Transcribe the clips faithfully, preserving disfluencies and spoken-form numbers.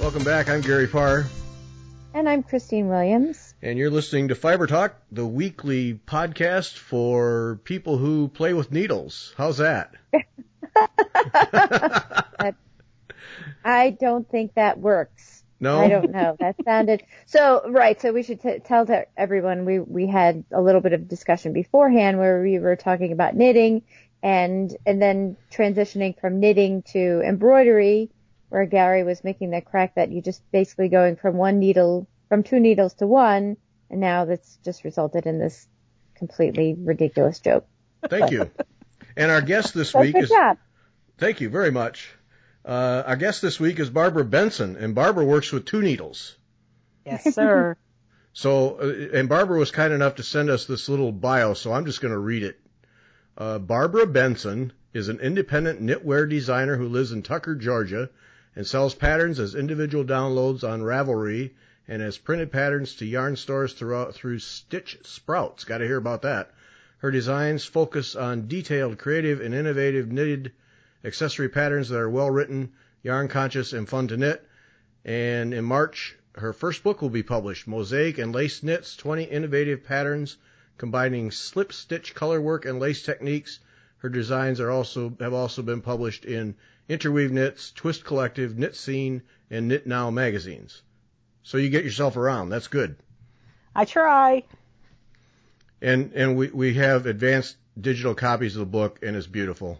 Welcome back. I'm Gary Parr. And I'm Christine Williams. And you're listening to Fiber Talk, the weekly podcast for people who play with needles. How's that? that I don't think that works. No? I don't know. That sounded... So, right, so we should t- tell to everyone, we, we had a little bit of discussion beforehand where we were talking about knitting and and then transitioning from knitting to embroidery, where Gary was making the correct that you just basically going from one needle, from two needles to one, and now that's just resulted in this completely ridiculous joke. Thank you. And our guest this so week good is... job. Thank you very much. Uh, our guest this week is Barbara Benson, and Barbara works with two needles. Yes, sir. So, uh, and Barbara was kind enough to send us this little bio, so I'm just going to read it. Uh, Barbara Benson is an independent knitwear designer who lives in Tucker, Georgia, and sells patterns as individual downloads on Ravelry and as printed patterns to yarn stores throughout through Stitch Sprouts. Got to hear about that. Her designs focus on detailed, creative, and innovative knitted accessory patterns that are well-written, yarn-conscious, and fun to knit. And in March, her first book will be published, Mosaic and Lace Knits, twenty Innovative Patterns Combining Slip-Stitch Colorwork and Lace Techniques. Her designs are also have also been published in Interweave Knits, Twist Collective, Knit Scene, and Knit Now magazines. So you get yourself around. That's good. I try. And and we, we have advanced digital copies of the book, and it's beautiful.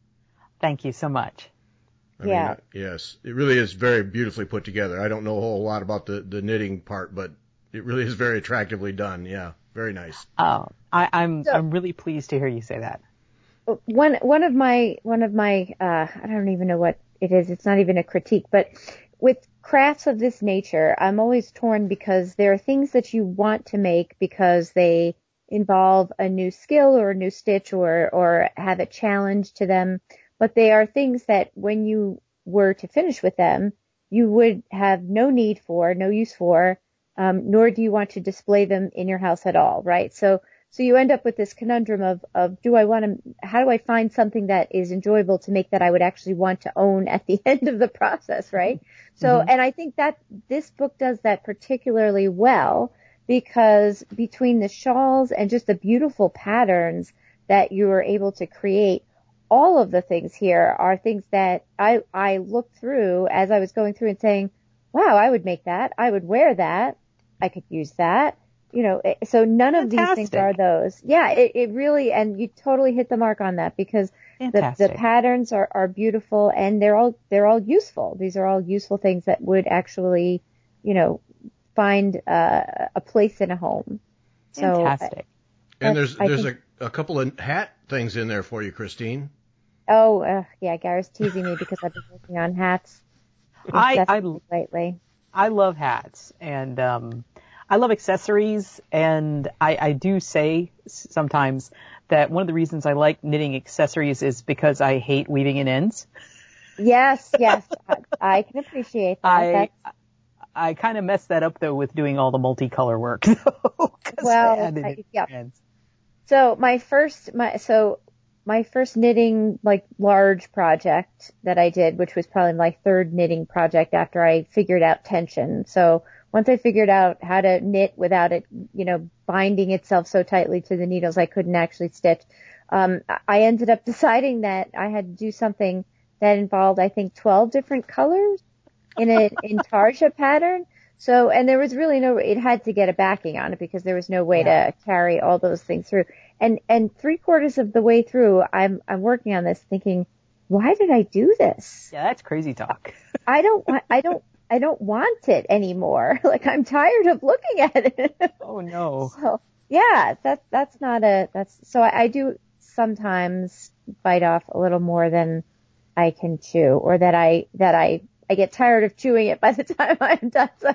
Thank you so much. I yeah. mean, yes, it really is very beautifully put together. I don't know a whole lot about the, the knitting part, but it really is very attractively done. Yeah, very nice. Oh, I, I'm So- I'm really pleased to hear you say that. One one of my one of my uh I don't even know what it is. It's not even a critique, but with crafts of this nature, I'm always torn because there are things that you want to make because they involve a new skill or a new stitch or or have a challenge to them, but they are things that when you were to finish with them, you would have no need for, no use for, um, nor do you want to display them in your house at all, right? So So you end up with this conundrum of, of do I want to, how do I find something that is enjoyable to make that I would actually want to own at the end of the process, right? So, Mm-hmm. and I think that this book does that particularly well because between the shawls and just the beautiful patterns that you are able to create, all of the things here are things that I, I looked through as I was going through and saying, wow, I would make that. I would wear that. I could use that. You know, so none of these things Fantastic. are those. Yeah, it, it really, and you totally hit the mark on that because the, the Fantastic. patterns are, are beautiful and they're all, they're all useful. These are all useful things that would actually, you know, find uh, a place in a home. So, Fantastic. And there's I there's think- a, a couple of hat things in there for you, Christine. oh, uh, yeah, Gary's teasing me because I've been working on hats I, I, incessantly lately. I love hats and um, I love accessories, and I, I do say sometimes that one of the reasons I like knitting accessories is because I hate weaving in ends. Yes, yes, I, I can appreciate that. I That's, I kind of messed that up though with doing all the multicolor work. So, 'cause Well, I added I- it yeah. ends. So my first, my, so my first knitting, like large project that I did, which was probably my third knitting project after I figured out tension. So once I figured out how to knit without it, you know, binding itself so tightly to the needles, I couldn't actually stitch. Um, I ended up deciding that I had to do something that involved, I think, twelve different colors in an intarsia pattern. So, and there was really no, it had to get a backing on it because there was no way Yeah. to carry all those things through. And, and three quarters of the way through, I'm, I'm working on this thinking, why did I do this? Yeah, that's crazy talk. I don't want, I don't, I don't want it anymore. Like I'm tired of looking at it. Oh no. So, yeah, that, that's not a, that's, so I, I do sometimes bite off a little more than I can chew or that I, that I, I get tired of chewing it by the time I'm done. So,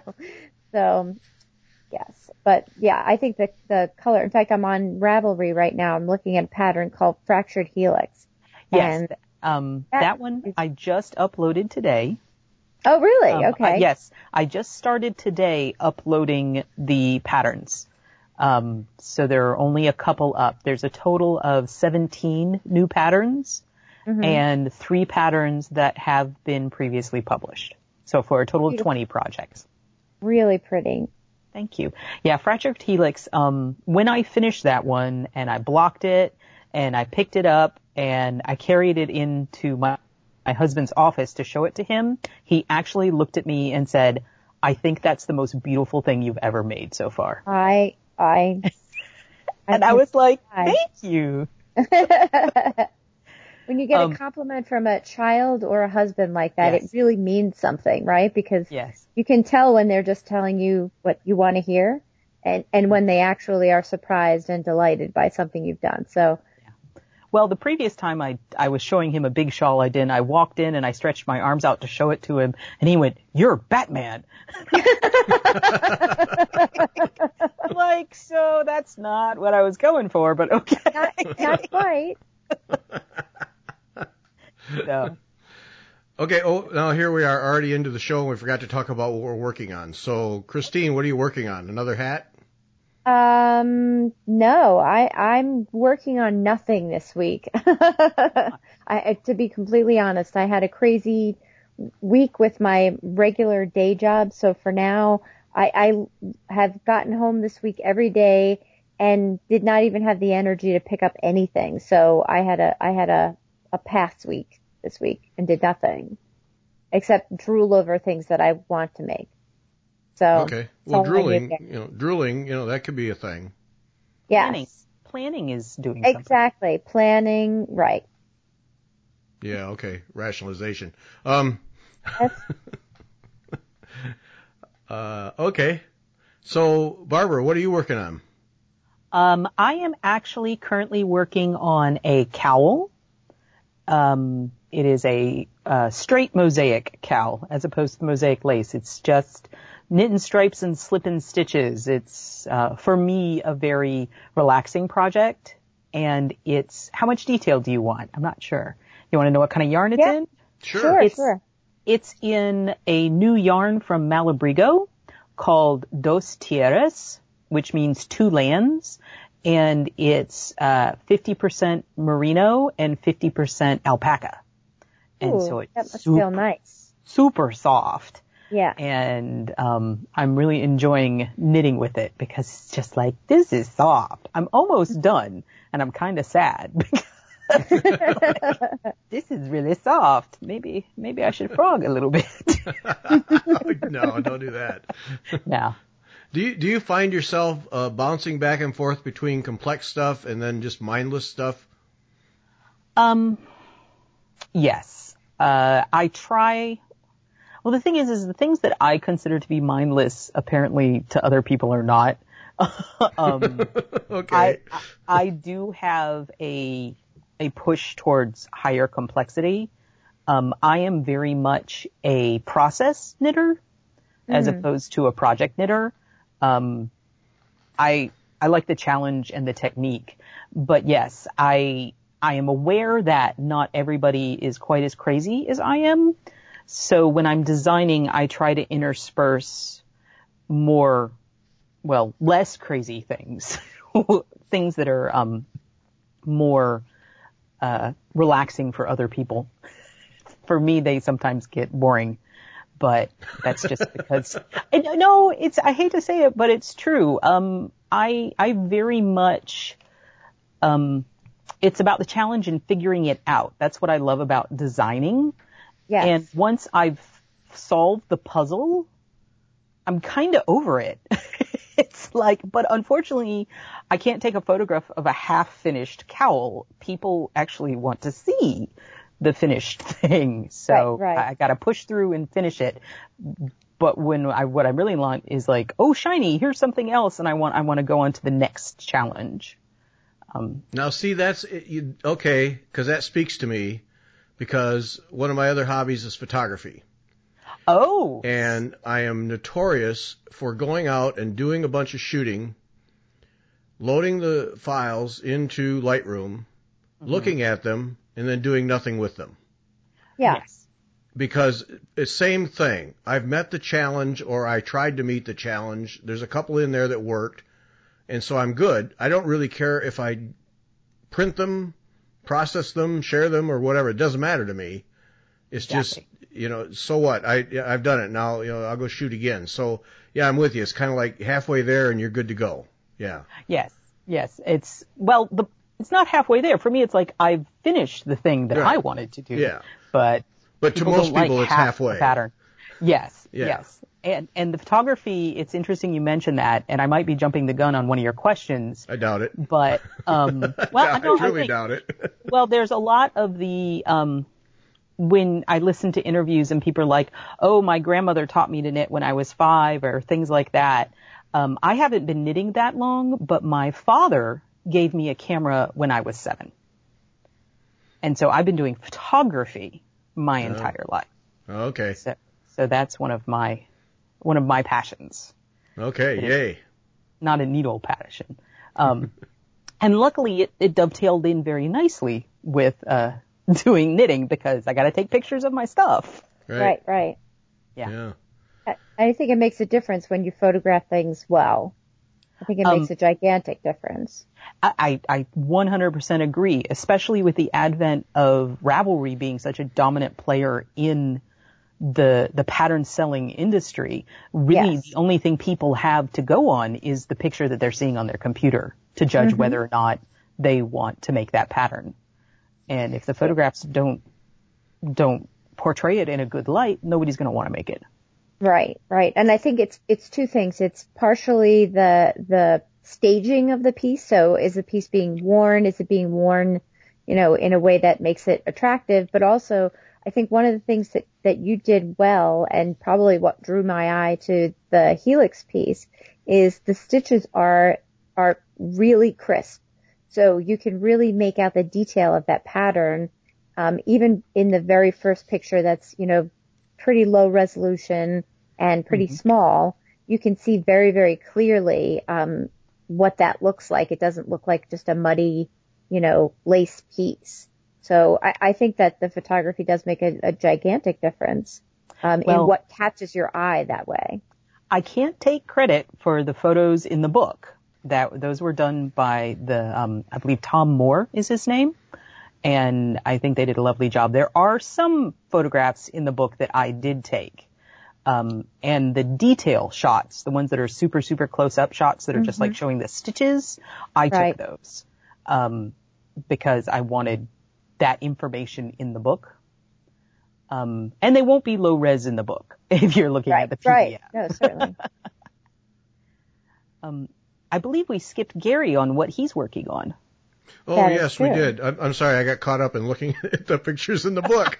so yes, but yeah, I think the, the color, in fact, I'm on Ravelry right now. I'm looking at a pattern called Fractured Helix. Yes. And, Um, that that one is- I just uploaded today. oh, really? Um, Okay. uh, yes, I just started today uploading the patterns. Um, so there are only a couple up. There's a total of seventeen new patterns Mhm. and three patterns that have been previously published. So for a total of twenty projects. Really pretty. Thank you. Yeah, Fractured Helix, um, when I finished that one and I blocked it and I picked it up and I carried it into my, my husband's office to show it to him, he actually looked at me and said, I think that's the most beautiful thing you've ever made so far. I, I, and I, I was like, thank you. When you get um, a compliment from a child or a husband like that, yes. it really means something, right? Because yes. you can tell when they're just telling you what you want to hear and, and when they actually are surprised and delighted by something you've done. So, yeah. Well, the previous time I, I was showing him a big shawl I did, I walked in and I stretched my arms out to show it to him and he went, "You're Batman." Like, so that's not what I was going for, but okay. Not, not quite. No. Okay, oh, now here we are already into the show and we forgot to talk about what we're working on. So, Christine, what are you working on? Another hat? Um, no, I, I'm working on nothing this week. I, to be completely honest, I had a crazy week with my regular day job. So for now, I, I have gotten home this week every day and did not even have the energy to pick up anything. So I had a, I had a, a pass week this week and did nothing except drool over things that I want to make. So okay, well, drooling, you know, drooling, you know, that could be a thing. Yes. Planning, planning is doing exactly something. Planning, right? Yeah. Okay. Rationalization. Um. uh. Okay. So, Barbara, what are you working on? Um, I am actually currently working on a cowl. Um, it is a uh, straight mosaic cowl as opposed to mosaic lace. It's just knitting stripes and slipping stitches. It's, uh, for me, a very relaxing project. And it's, how much detail do you want? I'm not sure. You want to know what kind of yarn it's yeah. in? Sure. Sure, it's, sure. It's in a new yarn from Malabrigo called Dos Tierras, which means two lands. And it's uh fifty percent merino and fifty percent alpaca. And Ooh, so it's that must super, feel nice. super soft. Yeah. And um I'm really enjoying knitting with it because it's just like, this is soft. I'm almost done and I'm kind of sad because this is really soft. Maybe maybe I should frog a little bit. No, don't do that. No. Do you do you find yourself uh, bouncing back and forth between complex stuff and then just mindless stuff? Um, yes. Uh, I try. Well, the thing is, is the things that I consider to be mindless, apparently to other people are not. um, okay. I, I do have a a push towards higher complexity. Um, I am very much a process knitter as Mm. opposed to a project knitter. Um, I, I like the challenge and the technique, but yes, I, I am aware that not everybody is quite as crazy as I am. So when I'm designing, I try to intersperse more, well, less crazy things, things that are, um, more, uh, relaxing for other people. For me, they sometimes get boring. But that's just because, no, it's, I hate to say it, but it's true. Um, I, I very much, um, it's about the challenge and figuring it out. That's what I love about designing. Yes. And once I've solved the puzzle, I'm kind of over it. It's like, but unfortunately, I can't take a photograph of a half-finished cowl. People actually want to see the finished thing. So right, right. I, I got to push through and finish it. But when I, what I really want is like, oh, shiny, here's something else. And I want, I want to go on to the next challenge. Um, now see, that's, you, okay, cause that speaks to me because one of my other hobbies is photography. Oh. And I am notorious for going out and doing a bunch of shooting, loading the files into Lightroom, mm-hmm. looking at them, and then doing nothing with them. Yeah. Yes. Because it's same thing. I've met the challenge or I tried to meet the challenge. There's a couple in there that worked. And so I'm good. I don't really care if I print them, process them, share them, or whatever. It doesn't matter to me. It's exactly. just you know, so what? I, I've done it now, you know, I'll go shoot again. So yeah, I'm with you. It's kind of like halfway there and you're good to go. Yeah. Yes. Yes. It's, well, the, it's not halfway there. For me, it's like I've finished the thing that right. I wanted to do. Yeah. But, but to most people, like it's half halfway. The pattern. Yes. Yeah. Yes. And, and the photography, it's interesting you mentioned that, and I might be jumping the gun on one of your questions. I doubt it. But, um, well, I, I, don't, I really I think, doubt it. well, there's a lot of the, um, when I listen to interviews and people are like, oh, my grandmother taught me to knit when I was five or things like that. Um, I haven't been knitting that long, but my father gave me a camera when I was seven. And so I've been doing photography my oh. entire life. Okay. So, so that's one of my, one of my passions. Okay. Yay. Not a needle passion. Um, and luckily it, it dovetailed in very nicely with, uh, doing knitting because I got to take pictures of my stuff. Right. Right. Right. Yeah. Yeah. I, I think it makes a difference when you photograph things well. I think it Um, makes a gigantic difference. I, I one hundred percent agree, especially with the advent of Ravelry being such a dominant player in the the pattern selling industry. Really, Yes. the only thing people have to go on is the picture that they're seeing on their computer to judge Mm-hmm. whether or not they want to make that pattern. And if the photographs don't don't portray it in a good light, nobody's going to want to make it. Right, right. And I think it's it's two things. It's partially the the staging of the piece. So is the piece being worn? Is it being worn, you know, in a way that makes it attractive? But also, I think one of the things that, that you did well, and probably what drew my eye to the Helix piece, is the stitches are are really crisp. So you can really make out the detail of that pattern, um, even in the very first picture that's, you know, pretty low resolution and pretty mm-hmm. small. You can see very, very clearly um, what that looks like. It doesn't look like just a muddy, you know, lace piece. So I, I think that the photography does make a, a gigantic difference um, well, in what catches your eye that way. I can't take credit for the photos in the book. That those were done by the, um, I believe Tom Moore is his name, and I think they did a lovely job. There are some photographs in the book that I did take, um, and the detail shots, the ones that are super super close up shots that are mm-hmm. just like showing the stitches, I right. took those um, because I wanted that information in the book, um, and they won't be low res in the book if you're looking right. at the P D F. Right. No, certainly. um. I believe we skipped Gary on what he's working on. Oh, that yes, we did. I'm, I'm sorry. I got caught up in looking at the pictures in the book.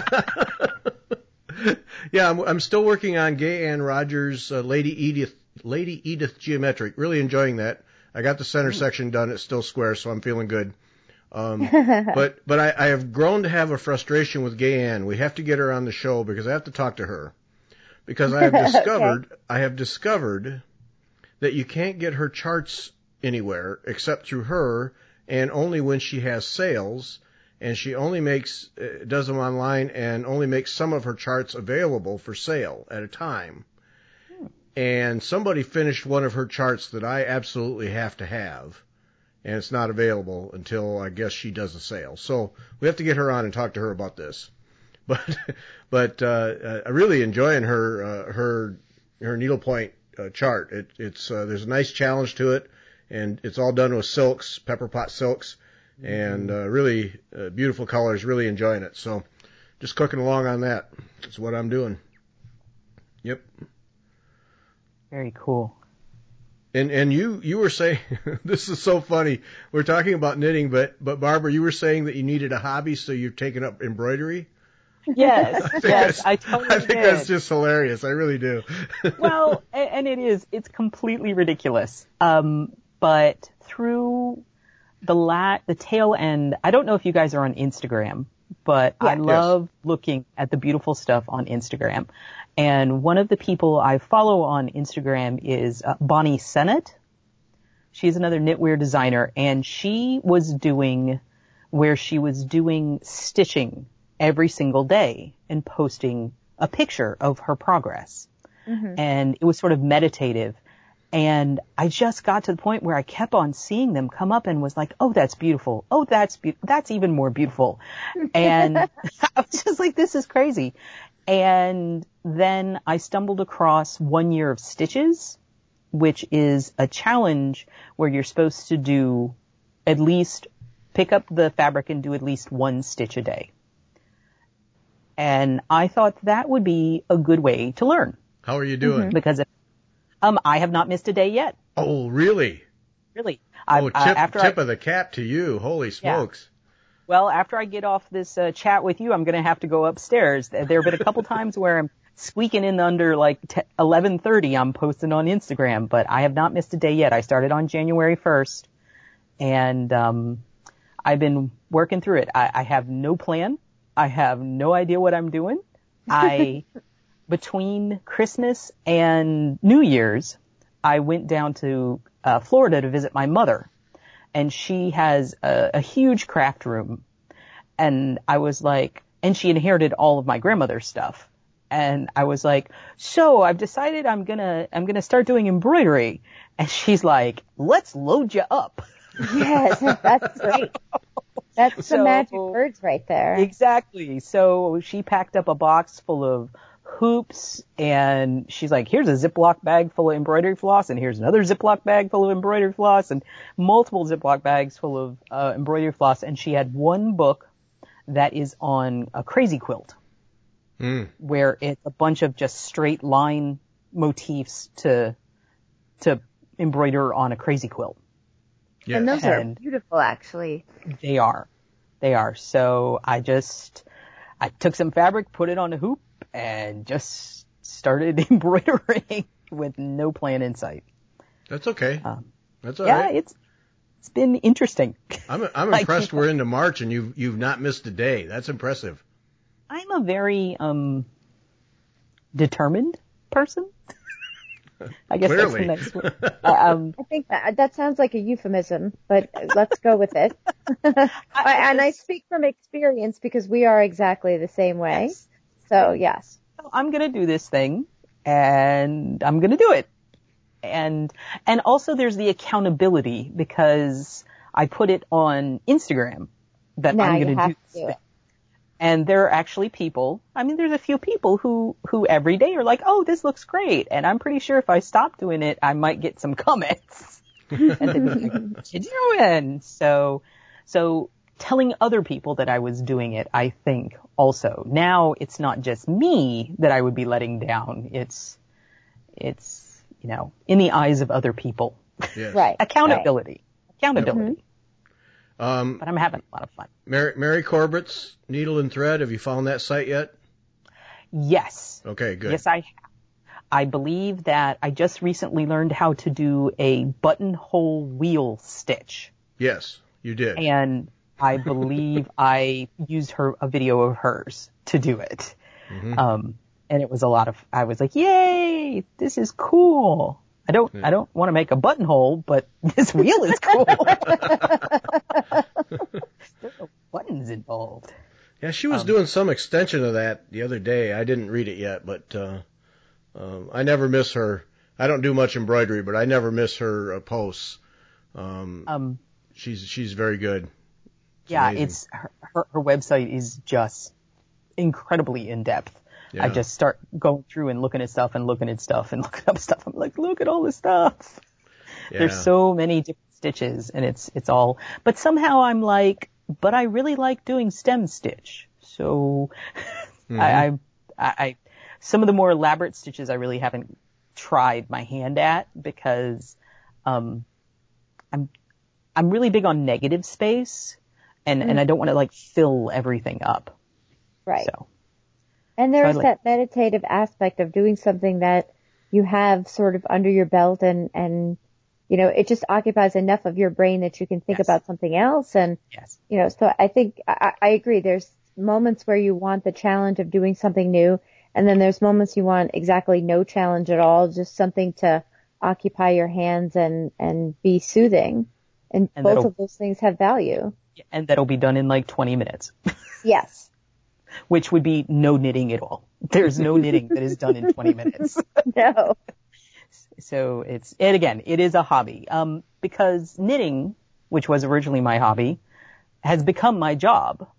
yeah, I'm, I'm still working on Gay Ann Rogers' uh, Lady Edith, Lady Edith Geometric. Really enjoying that. I got the center mm. section done. It's still square, so I'm feeling good. Um, but, but I, I have grown to have a frustration with Gay Ann. We have to get her on the show because I have to talk to her. Because I have discovered, okay. I have discovered that you can't get her charts anywhere except through her, and only when she has sales, and she only makes, uh, does them online and only makes some of her charts available for sale at a time. Hmm. And somebody finished one of her charts that I absolutely have to have, and it's not available until I guess she does a sale. So we have to get her on and talk to her about this. But, but, uh, I'm really enjoying her, uh, her, her needlepoint Uh, chart. It, it's uh, there's a nice challenge to it, and it's all done with silks, pepper pot silks, and uh, really uh, beautiful colors. Really enjoying it. So, just cooking along on that. That's what I'm doing. Yep. Very cool. And and you you were saying this is so funny. We're talking about knitting, but but Barbara, you were saying that you needed a hobby, so you've taken up embroidery. Yes, I yes, I totally I think did. that's just hilarious. I really do. Well, and it is. It's completely ridiculous. Um, but through the la- the tail end, I don't know if you guys are on Instagram, but yeah. I love yes. looking at the beautiful stuff on Instagram. And one of the people I follow on Instagram is uh, Bonnie Sennett. She's another knitwear designer, and she was doing where she was doing stitching every single day and posting a picture of her progress. Mm-hmm. And it was sort of meditative. And I just got to the point where I kept on seeing them come up and was like, oh, that's beautiful. Oh, that's be- that's even more beautiful. And I was just like, this is crazy. And then I stumbled across One Year of Stitches, which is a challenge where you're supposed to do at least, pick up the fabric and do at least one stitch a day. And I thought that would be a good way to learn. How are you doing? Mm-hmm. Because, um, I have not missed a day yet. Oh, really? Really. Oh, tip, uh, after tip I, of the cap to you. Holy smokes. Yeah. Well, after I get off this uh, chat with you, I'm going to have to go upstairs. There have been a couple times where I'm squeaking in under like eleven thirty. I'm posting on Instagram, but I have not missed a day yet. I started on January first, and um, I've been working through it. I, I have no plan. I have no idea what I'm doing. I, between Christmas and New Year's, I went down to uh, Florida to visit my mother. And she has a, a huge craft room. And I was like, and she inherited all of my grandmother's stuff. And I was like, so I've decided I'm gonna, I'm gonna start doing embroidery. And she's like, let's load you up. Yes, that's great. That's so, the magic words right there. Exactly. So she packed up a box full of hoops, and she's like, here's a Ziploc bag full of embroidery floss, and here's another Ziploc bag full of embroidery floss, and multiple Ziploc bags full of uh, embroidery floss. And she had one book that is on a crazy quilt, mm. where it's a bunch of just straight line motifs to to embroider on a crazy quilt. Yes. And those and are beautiful, actually. They are. They are. So I just, I took some fabric, put it on a hoop, and just started embroidering with no plan in sight. That's okay. Um, That's all yeah, right. Yeah, it's it's been interesting. I'm I'm impressed we're into March and you've you've not missed a day. That's impressive. I'm a very um determined person. I guess Clearly. that's the next word. Um, I think that, that sounds like a euphemism, but let's go with it. I, and I speak from experience because we are exactly the same way. Yes. So, yes. I'm going to do this thing, and I'm going to do it. And and also there's the accountability, because I put it on Instagram that now I'm going to do this thing. And there are actually people, I mean, there's a few people who, who every day are like, oh, this looks great. And I'm pretty sure if I stop doing it, I might get some comments. And they'd be like, what you doing? So, so telling other people that I was doing it, I think also. Now it's not just me that I would be letting down. It's, it's, you know, in the eyes of other people. Yes. Right. Accountability. Right. Accountability. Mm-hmm. Um, but I'm having a lot of fun. Mary, Mary Corbett's Needle and Thread. Have you found that site yet? Yes. Okay, good. Yes, I have. I believe that I just recently learned how to do a buttonhole wheel stitch. Yes, you did. And I believe I used her a video of hers to do it. Mm-hmm. Um, and it was a lot of, I was like, yay, this is cool. I don't, yeah. I don't want to make a buttonhole, but this wheel is cool. There's no buttons involved. Yeah, she was um, doing some extension of that the other day. I didn't read it yet, but, uh, um, I never miss her. I don't do much embroidery, but I never miss her uh, posts. Um, um, she's, she's very good. It's yeah, amazing. it's, her, her, her website is just incredibly in depth. Yeah. I just start going through and looking at stuff and looking at stuff and looking up stuff. I'm like, look at all this stuff. Yeah. There's so many different stitches, and it's, it's all, but somehow I'm like, but I really like doing stem stitch. So mm-hmm. I, I, I, some of the more elaborate stitches I really haven't tried my hand at because, um, I'm, I'm really big on negative space and, mm-hmm. and I don't want to like fill everything up. Right. So. And there's so that meditative aspect of doing something that you have sort of under your belt and, and, you know, it just occupies enough of your brain that you can think yes. about something else. And, yes. you know, so I think I, I agree. There's moments where you want the challenge of doing something new. And then there's moments you want exactly no challenge at all, just something to occupy your hands and, and be soothing. And, and both of those things have value. And that'll be done in like twenty minutes. Yes. Which would be no knitting at all. There's no knitting that is done in twenty minutes. No. So it's, and again, it is a hobby. Um, because knitting, which was originally my hobby, has become my job.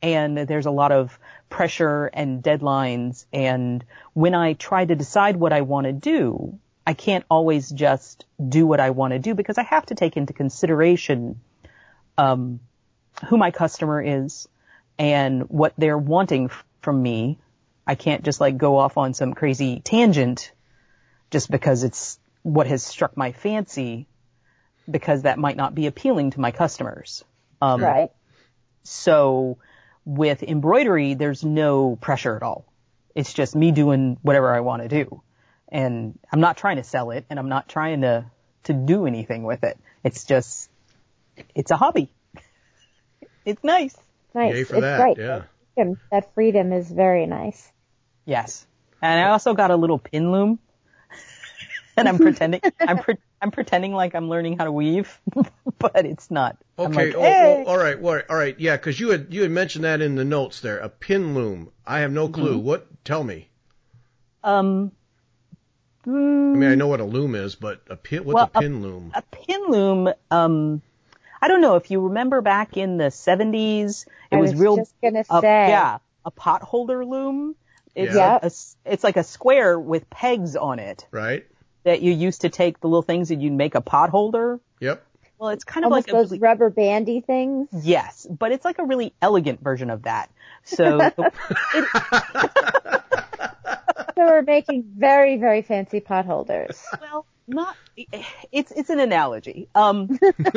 and there's a lot of pressure and deadlines. And when I try to decide what I want to do, I can't always just do what I want to do because I have to take into consideration um, who my customer is and what they're wanting f- from me. I can't just like go off on some crazy tangent just because it's what has struck my fancy, because that might not be appealing to my customers. Um, right. So with embroidery, there's no pressure at all. It's just me doing whatever I want to do. And I'm not trying to sell it, and I'm not trying to, to do anything with it. It's just, it's a hobby. It's nice. Nice. Yay for it's that, right. yeah. That freedom, that freedom is very nice. Yes. And I also got a little pin loom. And I'm pretending, I'm pre- I'm pretending like I'm learning how to weave, but it's not. Okay. Like, oh, hey. oh, all right. All right. All right. Yeah, because you had you had mentioned that in the notes there. A pin loom. I have no clue. Mm-hmm. What? Tell me. Um. I mean, I know what a loom is, but a pin. What's well, a pin loom? A pin loom. Um. I don't know if you remember back in the seventies. It I was, was real. just gonna uh, say. Yeah, a pot holder loom. It's Yeah. a, a, it's like a square with pegs on it Right. that you used to take the little things and you'd make a pot holder. Yep. Well, it's kind of Almost like a those really, rubber bandy things. yes, but it's like a really elegant version of that. So the, it, So we're making very, very fancy pot holders. well, not it's it's an analogy. Um,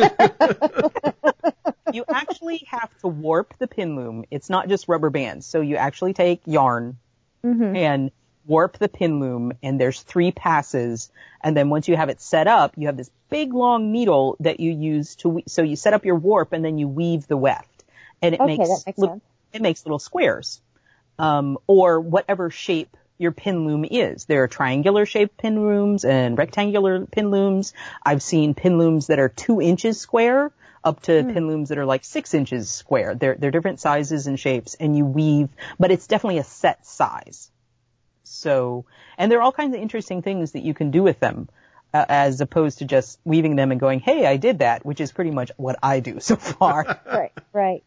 you actually have to warp the pin loom. It's not just rubber bands. So you actually take yarn Mm-hmm. and warp the pin loom, and there's three passes. And then once you have it set up, you have this big long needle that you use to, we- so you set up your warp and then you weave the weft. And it Okay, makes, that makes li- sense. it makes little squares, um, or whatever shape your pin loom is. There are triangular shaped pin looms and rectangular pin looms. I've seen pin looms that are two inches square up to Hmm. pin looms that are like six inches square. They're, they're different sizes and shapes, and you weave, but it's definitely a set size. So, and there are all kinds of interesting things that you can do with them, uh, as opposed to just weaving them and going, hey, I did that, which is pretty much what I do so far. Right, right.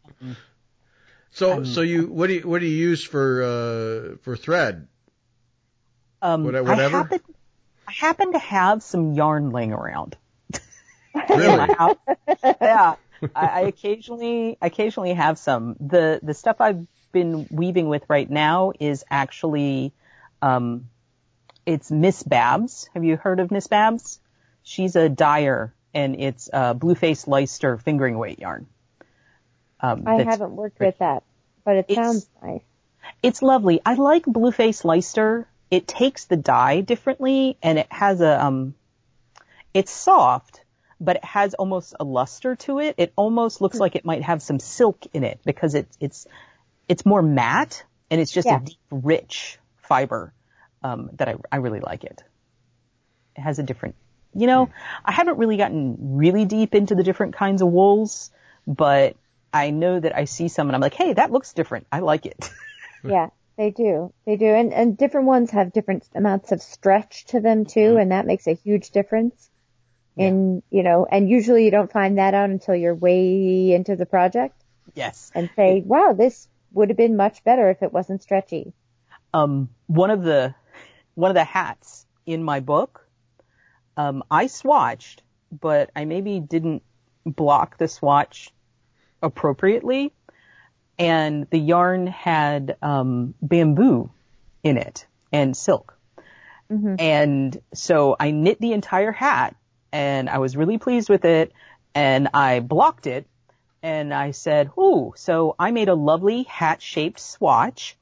So I'm- so you what do you what do you use for uh for thread? Um, What- I whatever? happen, I happen to have some yarn laying around. Really? In my house. Yeah. I, I occasionally, occasionally have some. The, the stuff I've been weaving with right now is actually, um, it's Miss Babs. Have you heard of Miss Babs? She's a dyer, and it's, uh, Blueface Leicester fingering weight yarn. Um, I that's- haven't worked with that, but it It's- sounds nice. It's lovely. I like Blueface Leicester. It takes the dye differently, and it has a, um, it's soft, but it has almost a luster to it. It almost looks like it might have some silk in it because it's, it's, it's more matte, and it's just Yeah. a deep, rich fiber, um, that I, I really like it. It has a different, you know, I haven't really gotten really deep into the different kinds of wools, but I know that I see some and I'm like, hey, that looks different. I like it. Yeah, they do. They do. And, and different ones have different amounts of stretch to them too, and that makes a huge difference. In, you know, and usually you don't find that out until you're way into the project Yes. and say, wow, this would have been much better if it wasn't stretchy. Um, one of the, one of the hats in my book, um, I swatched, but I maybe didn't block the swatch appropriately. And the yarn had, um, bamboo in it and silk. Mm-hmm. And so I knit the entire hat, and I was really pleased with it, and I blocked it, and I said, ooh, so I made a lovely hat-shaped swatch.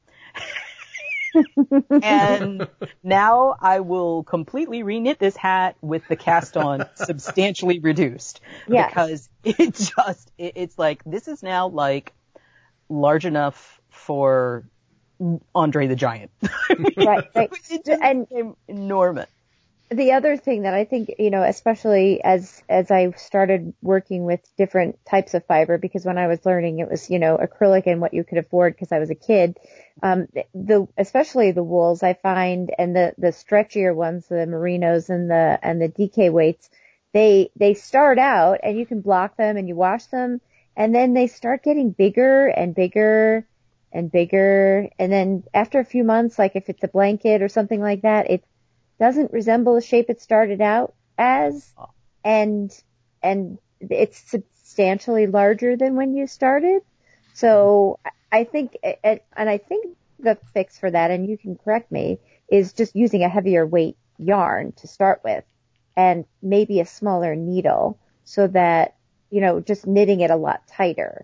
And now I will completely reknit this hat with the cast on substantially reduced. Yes. Because it just, it, it's like, this is now like large enough for Andre the Giant. Right, right. It just And became enormous. the other thing that I think, you know, especially as, as I started working with different types of fiber, because when I was learning, it was, you know, acrylic and what you could afford because I was a kid. Um, the, especially the wools I find, and the, the stretchier ones, the merinos and the, and the D K weights, they, they start out and you can block them and you wash them and then they start getting bigger and bigger and bigger. And then after a few months, like if it's a blanket or something like that, it doesn't resemble the shape it started out as. And, and it's substantially larger than when you started. So I think, and I think the fix for that, and you can correct me, is just using a heavier weight yarn to start with and maybe a smaller needle so that, you know, just knitting it a lot tighter.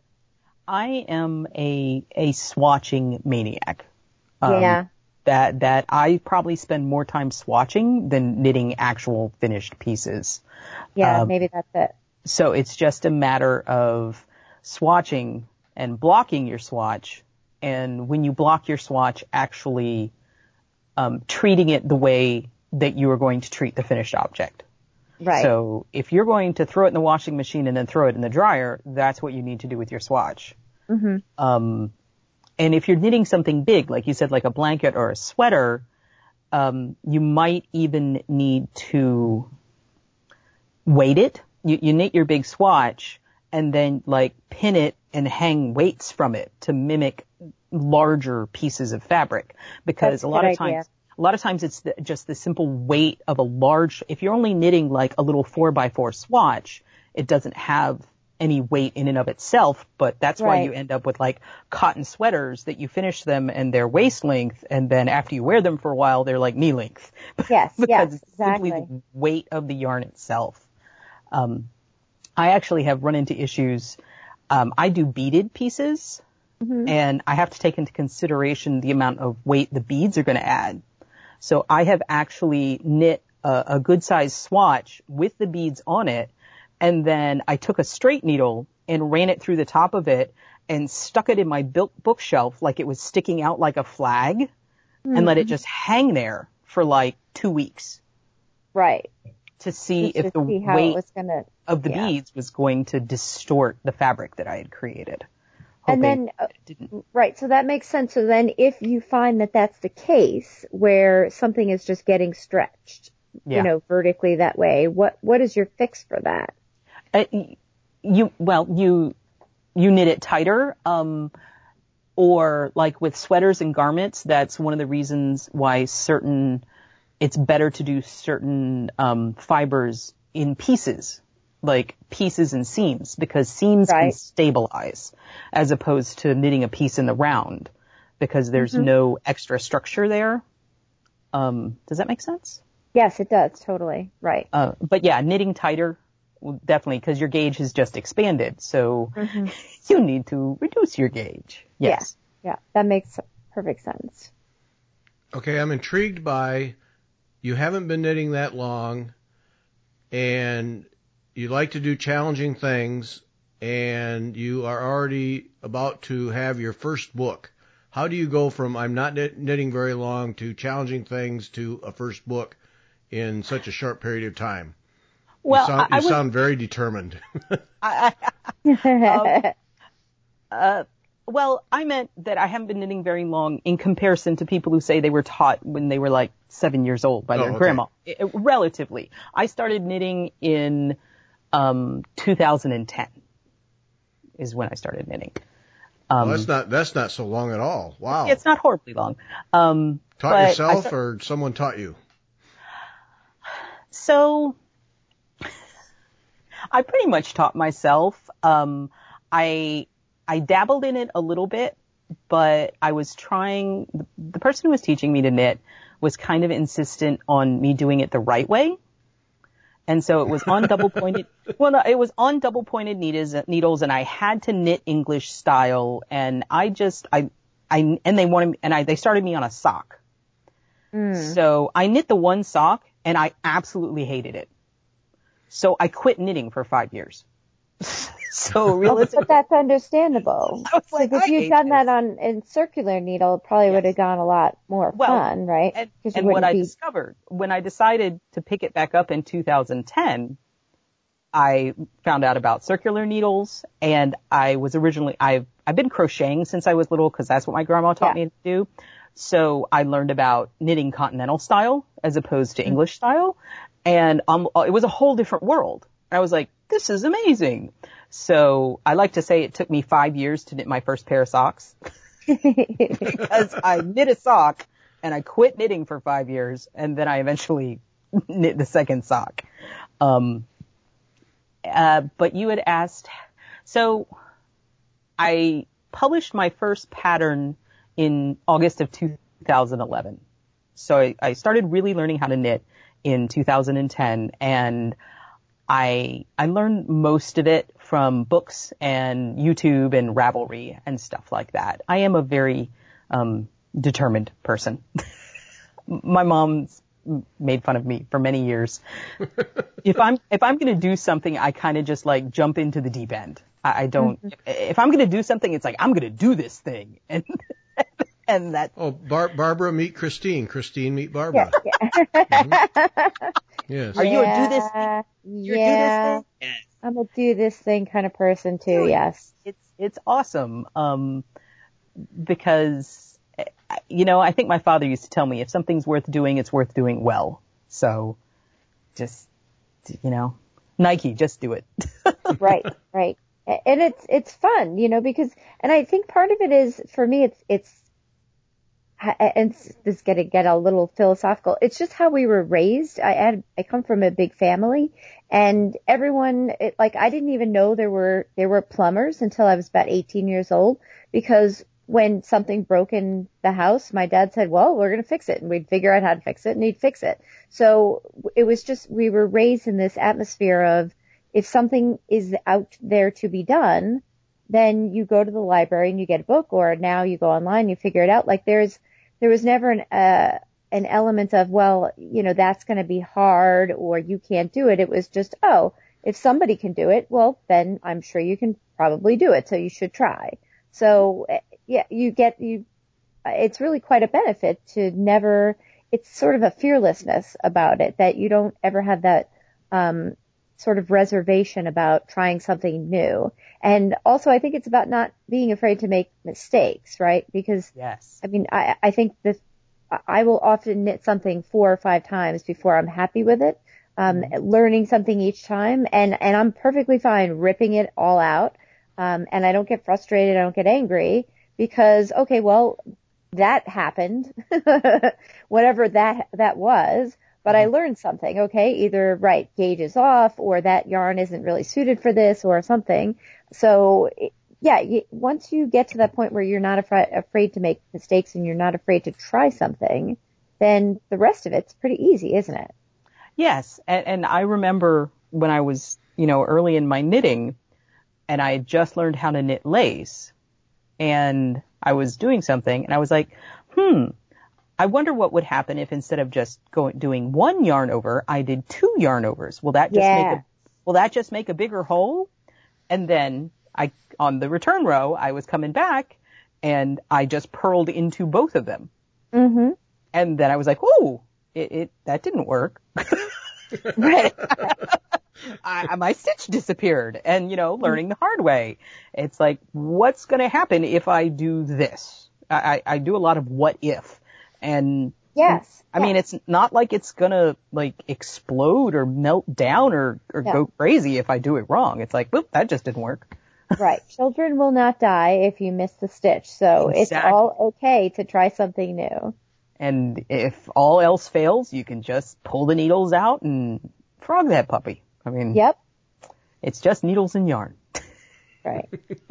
I am a, a swatching maniac. Um, yeah. That, that I probably spend more time swatching than knitting actual finished pieces. Yeah, um, maybe that's it. So it's just a matter of swatching and blocking your swatch. And when you block your swatch, actually, um, treating it the way that you are going to treat the finished object. Right. So if you're going to throw it in the washing machine and then throw it in the dryer, that's what you need to do with your swatch. Mm-hmm. Um, and if you're knitting something big, like you said, like a blanket or a sweater, um, you might even need to weight it. You, you knit your big swatch and then like pin it and hang weights from it to mimic larger pieces of fabric. Because That's a lot a of good idea. times, a lot of times it's the, just the simple weight of a large, if you're only knitting like a little four by four swatch, it doesn't have any weight in and of itself, but that's Right. why you end up with like cotton sweaters that you finish them and they're waist length, and then after you wear them for a while, they're like knee length. Yes, because yes, it's simply exactly. the weight of the yarn itself. Um, I actually have run into issues. Um, I do beaded pieces, Mm-hmm. and I have to take into consideration the amount of weight the beads are going to add. So I have actually knit a, a good sized swatch with the beads on it, and then I took a straight needle and ran it through the top of it and stuck it in my book bookshelf like it was sticking out like a flag, mm-hmm. and let it just hang there for like two weeks. Right. To see Just if to the see how weight it was gonna, of the yeah. beads was going to distort the fabric that I had created. And then, uh, right, so that makes sense. So then if you find that that's the case, where something is just getting stretched, yeah. you know, vertically that way, what what is your fix for that? Uh, you, well, you, you knit it tighter, um, or like with sweaters and garments, that's one of the reasons why certain, it's better to do certain, um, fibers in pieces. Like pieces and seams, because seams right. can stabilize as opposed to knitting a piece in the round, because there's mm-hmm. no extra structure there. Um, does that make sense? Yes, it does. Totally. Right. Uh, but yeah, knitting tighter, definitely, because your gauge has just expanded. So mm-hmm. you need to reduce your gauge. Yes. Yeah. Yeah. That makes perfect sense. Okay. I'm intrigued by, you haven't been knitting that long, and you like to do challenging things, and you are already about to have your first book. How do you go from I'm not knitting very long to challenging things to a first book in such a short period of time? Well, you sound, I, I you would, sound very determined. I, I, um, uh, well, I meant that I haven't been knitting very long in comparison to people who say they were taught when they were like seven years old by their oh, okay. grandma. It, it, relatively. I started knitting in Um, two thousand ten is when I started knitting. Um, well, that's not, that's not so long at all. Wow. It's not horribly long. Um, taught but yourself start- or someone taught you? So, I pretty much taught myself. Um, I, I dabbled in it a little bit, but I was trying, the, the person who was teaching me to knit was kind of insistent on me doing it the right way. And so it was on double pointed, well, no, it was on double pointed needles, needles, and I had to knit English style. And I just, I, I, and they wanted me, and I, they started me on a sock. Mm. So I knit the one sock and I absolutely hated it. So I quit knitting for five years. So realistically. But that's understandable. I was like, if I you'd hate done this. that on, in circular needle, it probably yes. would have gone a lot more well, fun, right? And, and what I be... discovered, when I decided to pick it back up in two thousand ten, I found out about circular needles, and I was originally, I've, I've been crocheting since I was little because that's what my grandma taught yeah. me to do. So I learned about knitting continental style as opposed to mm-hmm. English style. And um, it was a whole different world. I was like, this is amazing. So I like to say it took me five years to knit my first pair of socks because I knit a sock and I quit knitting for five years and then I eventually knit the second sock. Um, uh, but you had asked, so I published my first pattern in August of two thousand eleven. So I, I started really learning how to knit in two thousand ten, and I I learned most of it from books and YouTube and Ravelry and stuff like that. I am a very um, determined person. My mom's made fun of me for many years. if I'm if I'm going to do something, I kind of just like jump into the deep end. I, I don't. Mm-hmm. If I'm going to do something, it's like I'm going to do this thing, and and that. Oh, Bar- Barbara meet Christine. Christine meet Barbara. Yeah. yeah. Mm-hmm. Yes. Are you a do this thing? You're yeah. a do this thing? Yes. I'm a do this thing kind of person too. Yes. It's it's awesome. Um, because you know, I think my father used to tell me if something's worth doing, it's worth doing well. So, just you know, Nike, just do it. Right. Right. And it's it's fun, you know, because and I think part of it is for me, it's it's. And this is going to get a little philosophical. It's just how we were raised. I had, I come from a big family, and everyone, it, like, I didn't even know there were there were plumbers until I was about eighteen years old. Because when something broke in the house, my dad said, "Well, we're going to fix it," and we'd figure out how to fix it, and he'd fix it. So it was just we were raised in this atmosphere of if something is out there to be done, then you go to the library and you get a book, or now you go online, you figure it out. Like there's There was never an uh, an element of, well, you know, that's going to be hard or you can't do it. It was just, oh, if somebody can do it, well, then I'm sure you can probably do it. So you should try. So yeah, you get you. It's really quite a benefit to never. It's sort of a fearlessness about it that you don't ever have that um, sort of reservation about trying something new. And also I think it's about not being afraid to make mistakes, right? Because, yes. I mean, I, I think this, I will often knit something four or five times before I'm happy with it, um, mm-hmm. learning something each time. And, and I'm perfectly fine ripping it all out. Um, and I don't get frustrated. I don't get angry because, okay, well, that happened, whatever that, that was. But I learned something, okay? Either, right, gauge is off, or that yarn isn't really suited for this, or something. So, yeah, you, once you get to that point where you're not afraid, afraid to make mistakes and you're not afraid to try something, then the rest of it's pretty easy, isn't it? Yes, and, and I remember when I was, you know, early in my knitting, and I had just learned how to knit lace, and I was doing something, and I was like, hmm, I wonder what would happen if instead of just going doing one yarn over, I did two yarn overs. Will that just yeah. make a will that just make a bigger hole? And then I on the return row, I was coming back and I just purled into both of them. Mm-hmm. And then I was like, "Ooh, it, it that didn't work." Right. I, my stitch disappeared, and you know, learning the hard way. It's like, what's going to happen if I do this? I, I, I do a lot of what if. And yes, I yes. mean, it's not like it's gonna like explode or melt down or, or no. go crazy if I do it wrong. It's like, whoop, that just didn't work. Right. Children will not die if you miss the stitch. So exactly. It's all okay to try something new. And if all else fails, you can just pull the needles out and frog that puppy. I mean, yep. It's just needles and yarn. Right.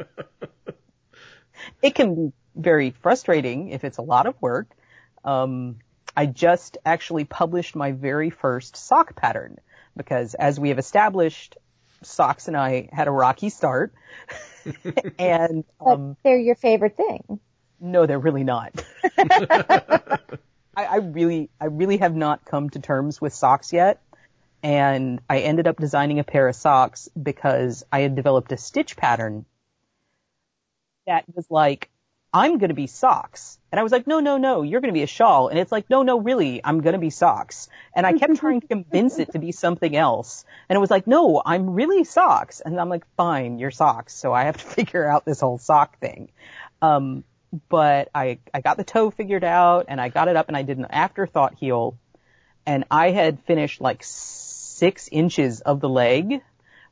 It can be very frustrating if it's a lot of work. Um, I just actually published my very first sock pattern because, as we have established, socks and I had a rocky start. and um, but they're your favorite thing. No, they're really not. I, I really, I really have not come to terms with socks yet. And I ended up designing a pair of socks because I had developed a stitch pattern that was like, I'm going to be socks. And I was like, no, no, no, you're going to be a shawl. And it's like, no, no, really, I'm going to be socks. And I kept trying to convince it to be something else. And it was like, no, I'm really socks. And I'm like, fine, you're socks. So I have to figure out this whole sock thing. Um, but I, I got the toe figured out and I got it up and I did an afterthought heel. And I had finished like six inches of the leg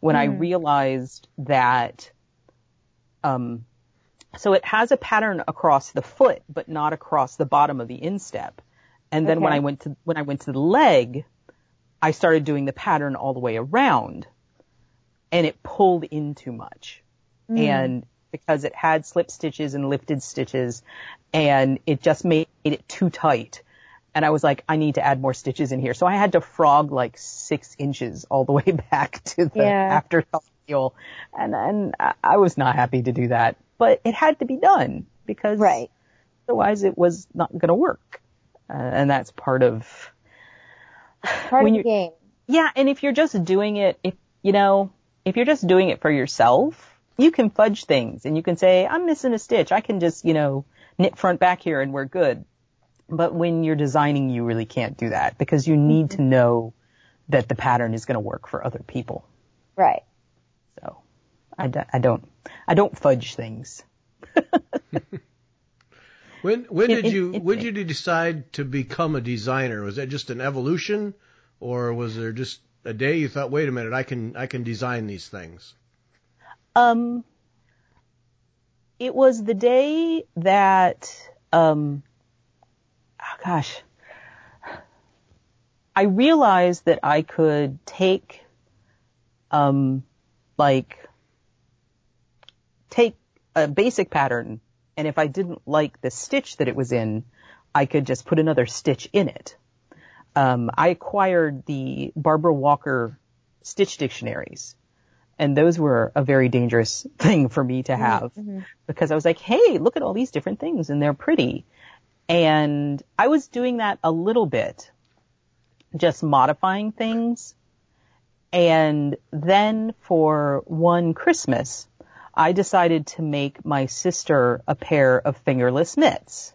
when Mm. I realized that, um, so it has a pattern across the foot, but not across the bottom of the instep. And then Okay. when I went to, when I went to the leg, I started doing the pattern all the way around, and it pulled in too much. Mm. And because it had slip stitches and lifted stitches, and it just made it too tight. And I was like, I need to add more stitches in here. So I had to frog like six inches all the way back to the Yeah. afterthought heel. And, and I was not happy to do that, but it had to be done because Right. otherwise it was not going to work. Uh, and that's part of, Part when of the you- game. yeah. And if you're just doing it, if, you know, if you're just doing it for yourself, you can fudge things and you can say, I'm missing a stitch. I can just, you know, knit front back here and we're good. But when you're designing, you really can't do that because you need Mm-hmm. to know that the pattern is going to work for other people. Right. So I, d- I don't, I don't fudge things. When when It- did it- you it- when did you decide to become a designer? Was that just an evolution, or was there just a day you thought, wait a minute, I can I can design these things? Um, it was the day that, um, oh gosh, I realized that I could take, um, like, take a basic pattern, and if I didn't like the stitch that it was in, I could just put another stitch in it. Um, I acquired the Barbara Walker stitch dictionaries, and those were a very dangerous thing for me to have Mm-hmm. because I was like, hey, look at all these different things, and they're pretty. And I was doing that a little bit, just modifying things. And then for one Christmas, I decided to make my sister a pair of fingerless mitts.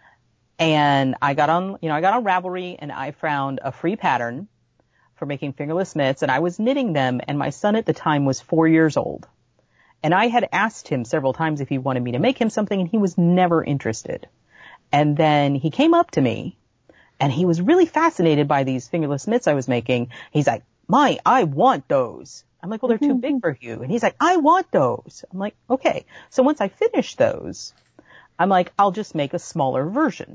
And I got on, you know, I got on Ravelry and I found a free pattern for making fingerless mitts, and I was knitting them, and my son at the time was four years old. And I had asked him several times if he wanted me to make him something, and he was never interested. And then he came up to me, and he was really fascinated by these fingerless mitts I was making. He's like, "Mai, I want those." I'm like, "Well, they're too big for you." And he's like, "I want those." I'm like, "Okay." So once I finished those, I'm like, I'll just make a smaller version.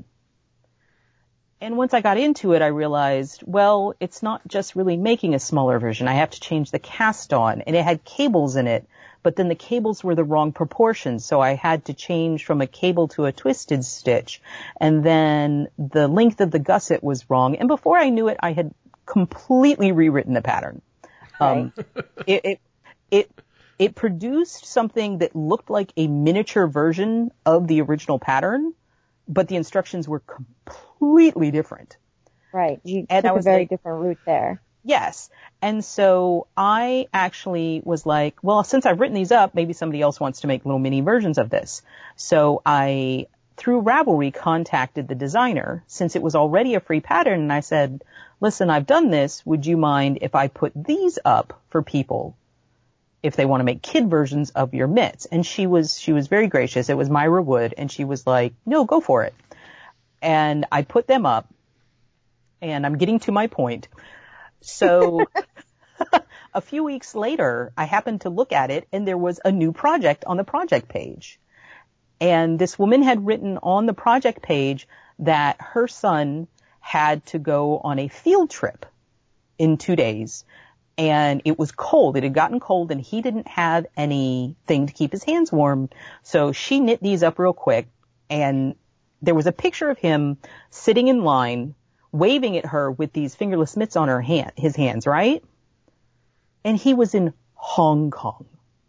And once I got into it, I realized, well, it's not just really making a smaller version. I have to change the cast on, and it had cables in it, but then the cables were the wrong proportions, so I had to change from a cable to a twisted stitch, and then the length of the gusset was wrong, and before I knew it, I had completely rewritten the pattern. Um, it, it, it, it produced something that looked like a miniature version of the original pattern, but the instructions were completely different. Right. You And I took a was very like- different route there. Yes. And so I actually was like, well, since I've written these up, maybe somebody else wants to make little mini versions of this. So I, through Ravelry, contacted the designer since it was already a free pattern. And I said, listen, I've done this. Would you mind if I put these up for people if they want to make kid versions of your mitts? And she was, she was very gracious. It was Myra Wood. And she was like, no, go for it. And I put them up, and I'm getting to my point. So a few weeks later, I happened to look at it, and there was a new project on the project page. And this woman had written on the project page that her son had to go on a field trip in two days. And it was cold. It had gotten cold, and he didn't have anything to keep his hands warm. So she knit these up real quick, and there was a picture of him sitting in line, waving at her with these fingerless mitts on her hand, his hands, right? And he was in Hong Kong.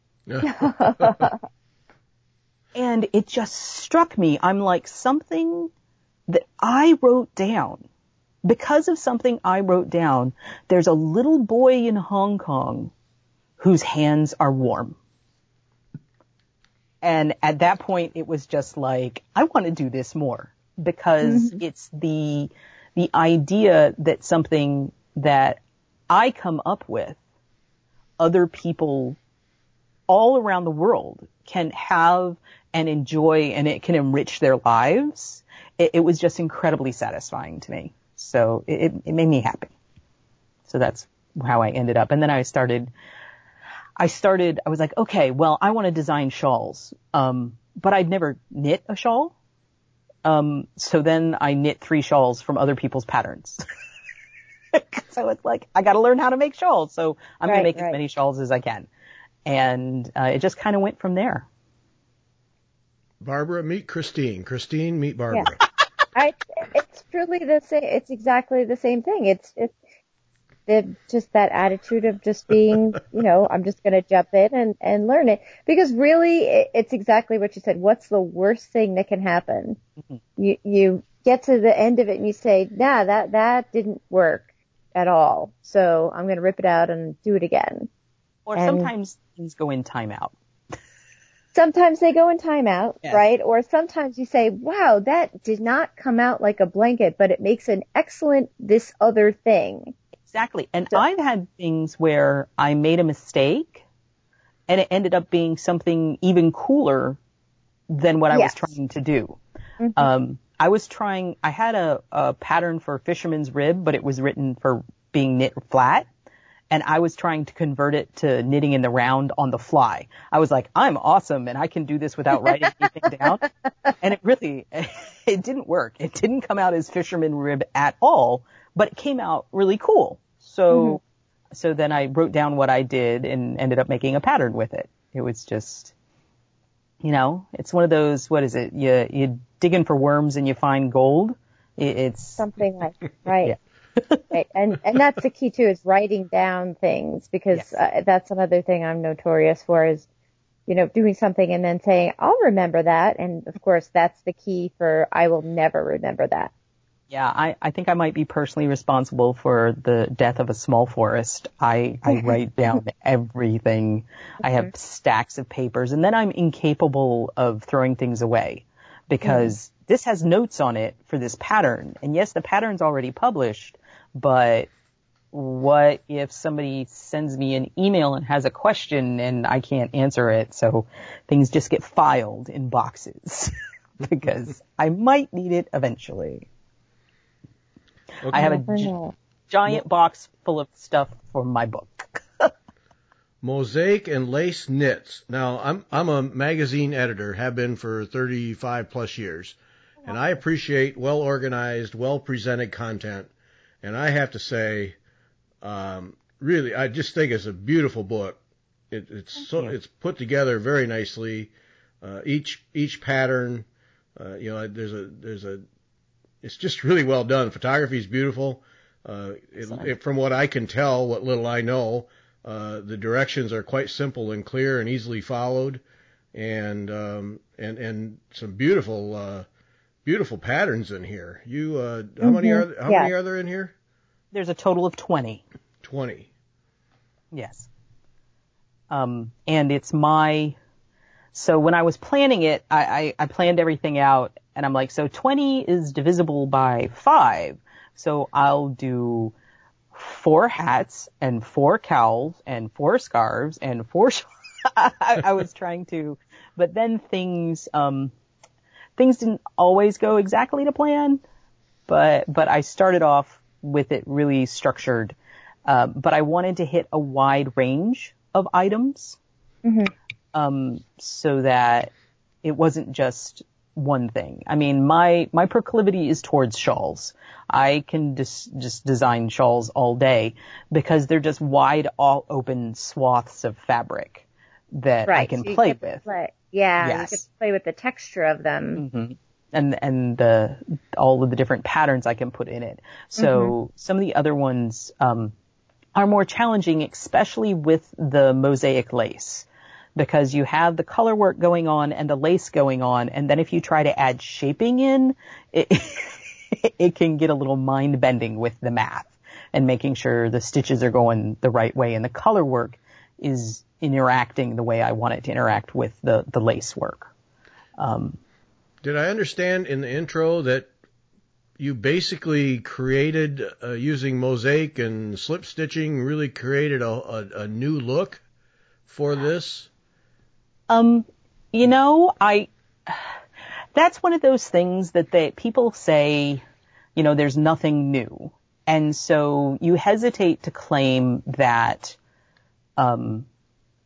And it just struck me. I'm like, something that I wrote down, because of something I wrote down, there's a little boy in Hong Kong whose hands are warm. And at that point, it was just like, I want to do this more, because mm-hmm. it's the, the idea that something that I come up with, other people all around the world can have and enjoy, and it can enrich their lives. It, it was just incredibly satisfying to me. So it, it made me happy. So that's how I ended up. And then I started, I started, I was like, okay, well, I want to design shawls. Um, but I'd never knit a shawl. Um, so then I knit three shawls from other people's patterns. So I was like, I got to learn how to make shawls. So I'm right, going to make right. as many shawls as I can. And uh, it just kind of went from there. Barbara, meet Christine. Christine, meet Barbara. Yeah. I, it's truly the same. It's exactly the same thing. It's it's the, just that attitude of just being, you know, I'm just going to jump in and, and learn it. Because really, it, it's exactly what you said. What's the worst thing that can happen? Mm-hmm. You you get to the end of it and you say, nah, that that didn't work at all. So I'm going to rip it out and do it again. Or and sometimes things go in timeout. Sometimes they go in timeout, yes. right? Or sometimes you say, wow, that did not come out like a blanket, but it makes an excellent this other thing. Exactly. And so, I've had things where I made a mistake and it ended up being something even cooler than what I yes. was trying to do. Mm-hmm. Um, I was trying, I had a, a pattern for fisherman's rib, but it was written for being knit flat. And I was trying to convert it to knitting in the round on the fly. I was like, I'm awesome and I can do this without writing anything down. And it really, it didn't work. It didn't come out as fisherman rib at all, but it came out really cool. So, mm-hmm. so then I wrote down what I did and ended up making a pattern with it. It was just, you know, it's one of those, what is it? You, you dig in for worms and you find gold. It, it's something like, right. Yeah. Right. And and that's the key too, is writing down things, because yes. uh, that's another thing I'm notorious for, is, you know, doing something and then saying, I'll remember that. And of course, that's the key for I will never remember that. Yeah, I, I think I might be personally responsible for the death of a small forest. I, I write down everything. Mm-hmm. I have stacks of papers, and then I'm incapable of throwing things away because mm-hmm. this has notes on it for this pattern. And yes, the pattern's already published, but what if somebody sends me an email and has a question and I can't answer it? So things just get filed in boxes because I might need it eventually. Okay. I have a gi- giant Mo- box full of stuff for my book. Mosaic and lace knits. Now, I'm I'm a magazine editor, have been for thirty-five plus years, and I appreciate well-organized, well-presented content. And I have to say, um, really, I just think it's a beautiful book. It, it's so it's put together very nicely. Uh, each each pattern, uh, you know, there's a there's a It's just really well done. Photography is beautiful. Uh, it, it, from what I can tell, what little I know, uh, the directions are quite simple and clear and easily followed, and um, and and some beautiful uh, beautiful patterns in here. You, uh, how mm-hmm. many are how yeah. many are there in here? There's a total of twenty. Twenty. Yes. Um, and it's my. So when I was planning it, I, I, I planned everything out. And I'm like, so twenty is divisible by five. So I'll do four hats and four cowls and four scarves and four, sh- I, I was trying to, but then things, um, things didn't always go exactly to plan, but, but I started off with it really structured. Um, but I wanted to hit a wide range of items, mm-hmm. um, so that it wasn't just one thing. I mean, my, my proclivity is towards shawls. I can just, just design shawls all day because they're just wide, all open swaths of fabric that right, I can so play with. Play. Yeah, yes. you can play with the texture of them. Mm-hmm. And, and the, all of the different patterns I can put in it. So mm-hmm. some of the other ones, um, are more challenging, especially with the mosaic lace. Because you have the color work going on and the lace going on, and then if you try to add shaping in, it, it can get a little mind-bending with the math and making sure the stitches are going the right way and the color work is interacting the way I want it to interact with the, the lace work. Um, Did I understand in the intro that you basically created, uh, using mosaic and slip stitching, really created a, a, a new look for this? Um, you know, I, that's one of those things that they, people say, you know, there's nothing new. And so you hesitate to claim that, um,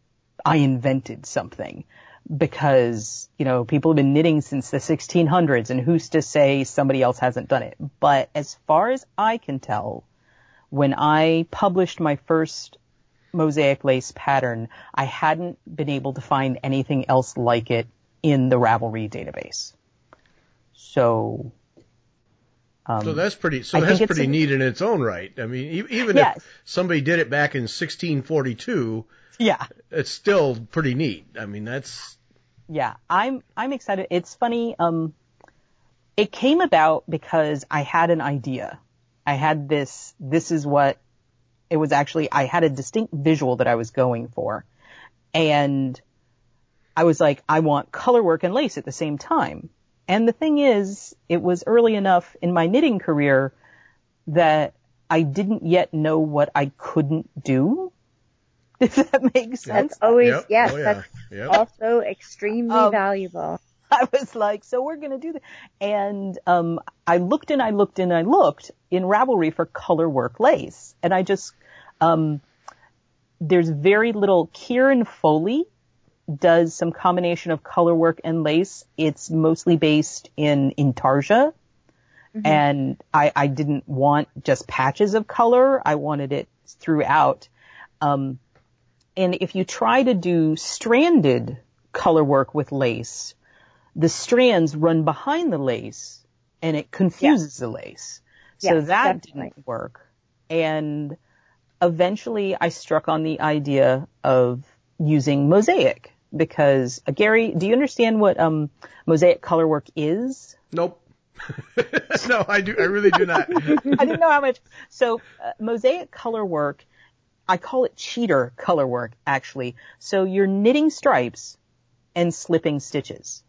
I invented something. Because, you know, people have been knitting since the sixteen hundreds, and who's to say somebody else hasn't done it? But as far as I can tell, when I published my first mosaic lace pattern, I hadn't been able to find anything else like it in the Ravelry database. So, um, so that's pretty. So I that's think pretty a, neat in its own right. I mean, e- even yes. if somebody did it back in sixteen forty-two. Yeah. It's still pretty neat. I mean, that's... Yeah, I'm, I'm excited. It's funny. Um, it came about because I had an idea. I had this, this is what it was actually, I had a distinct visual that I was going for. And I was like, I want color work and lace at the same time. And the thing is, it was early enough in my knitting career that I didn't yet know what I couldn't do. If that makes sense. That's always, yep. yes, oh, yeah. that's yep. also extremely um, valuable. I was like, so we're going to do that. And um, I looked and I looked and I looked in Ravelry for color work lace. And I just, um, there's very little. Kieran Foley does some combination of color work and lace. It's mostly based in Intarsia. Mm-hmm. And I, I didn't want just patches of color. I wanted it throughout. Um, And if you try to do stranded color work with lace, the strands run behind the lace and it confuses yeah. the lace. So yes, that definitely. didn't work. And eventually I struck on the idea of using mosaic because, uh, Gary, do you understand what um, mosaic color work is? Nope. No, I do. I really do not. I didn't know how much. So uh, mosaic color work, I call it cheater color work, actually. So you're knitting stripes and slipping stitches.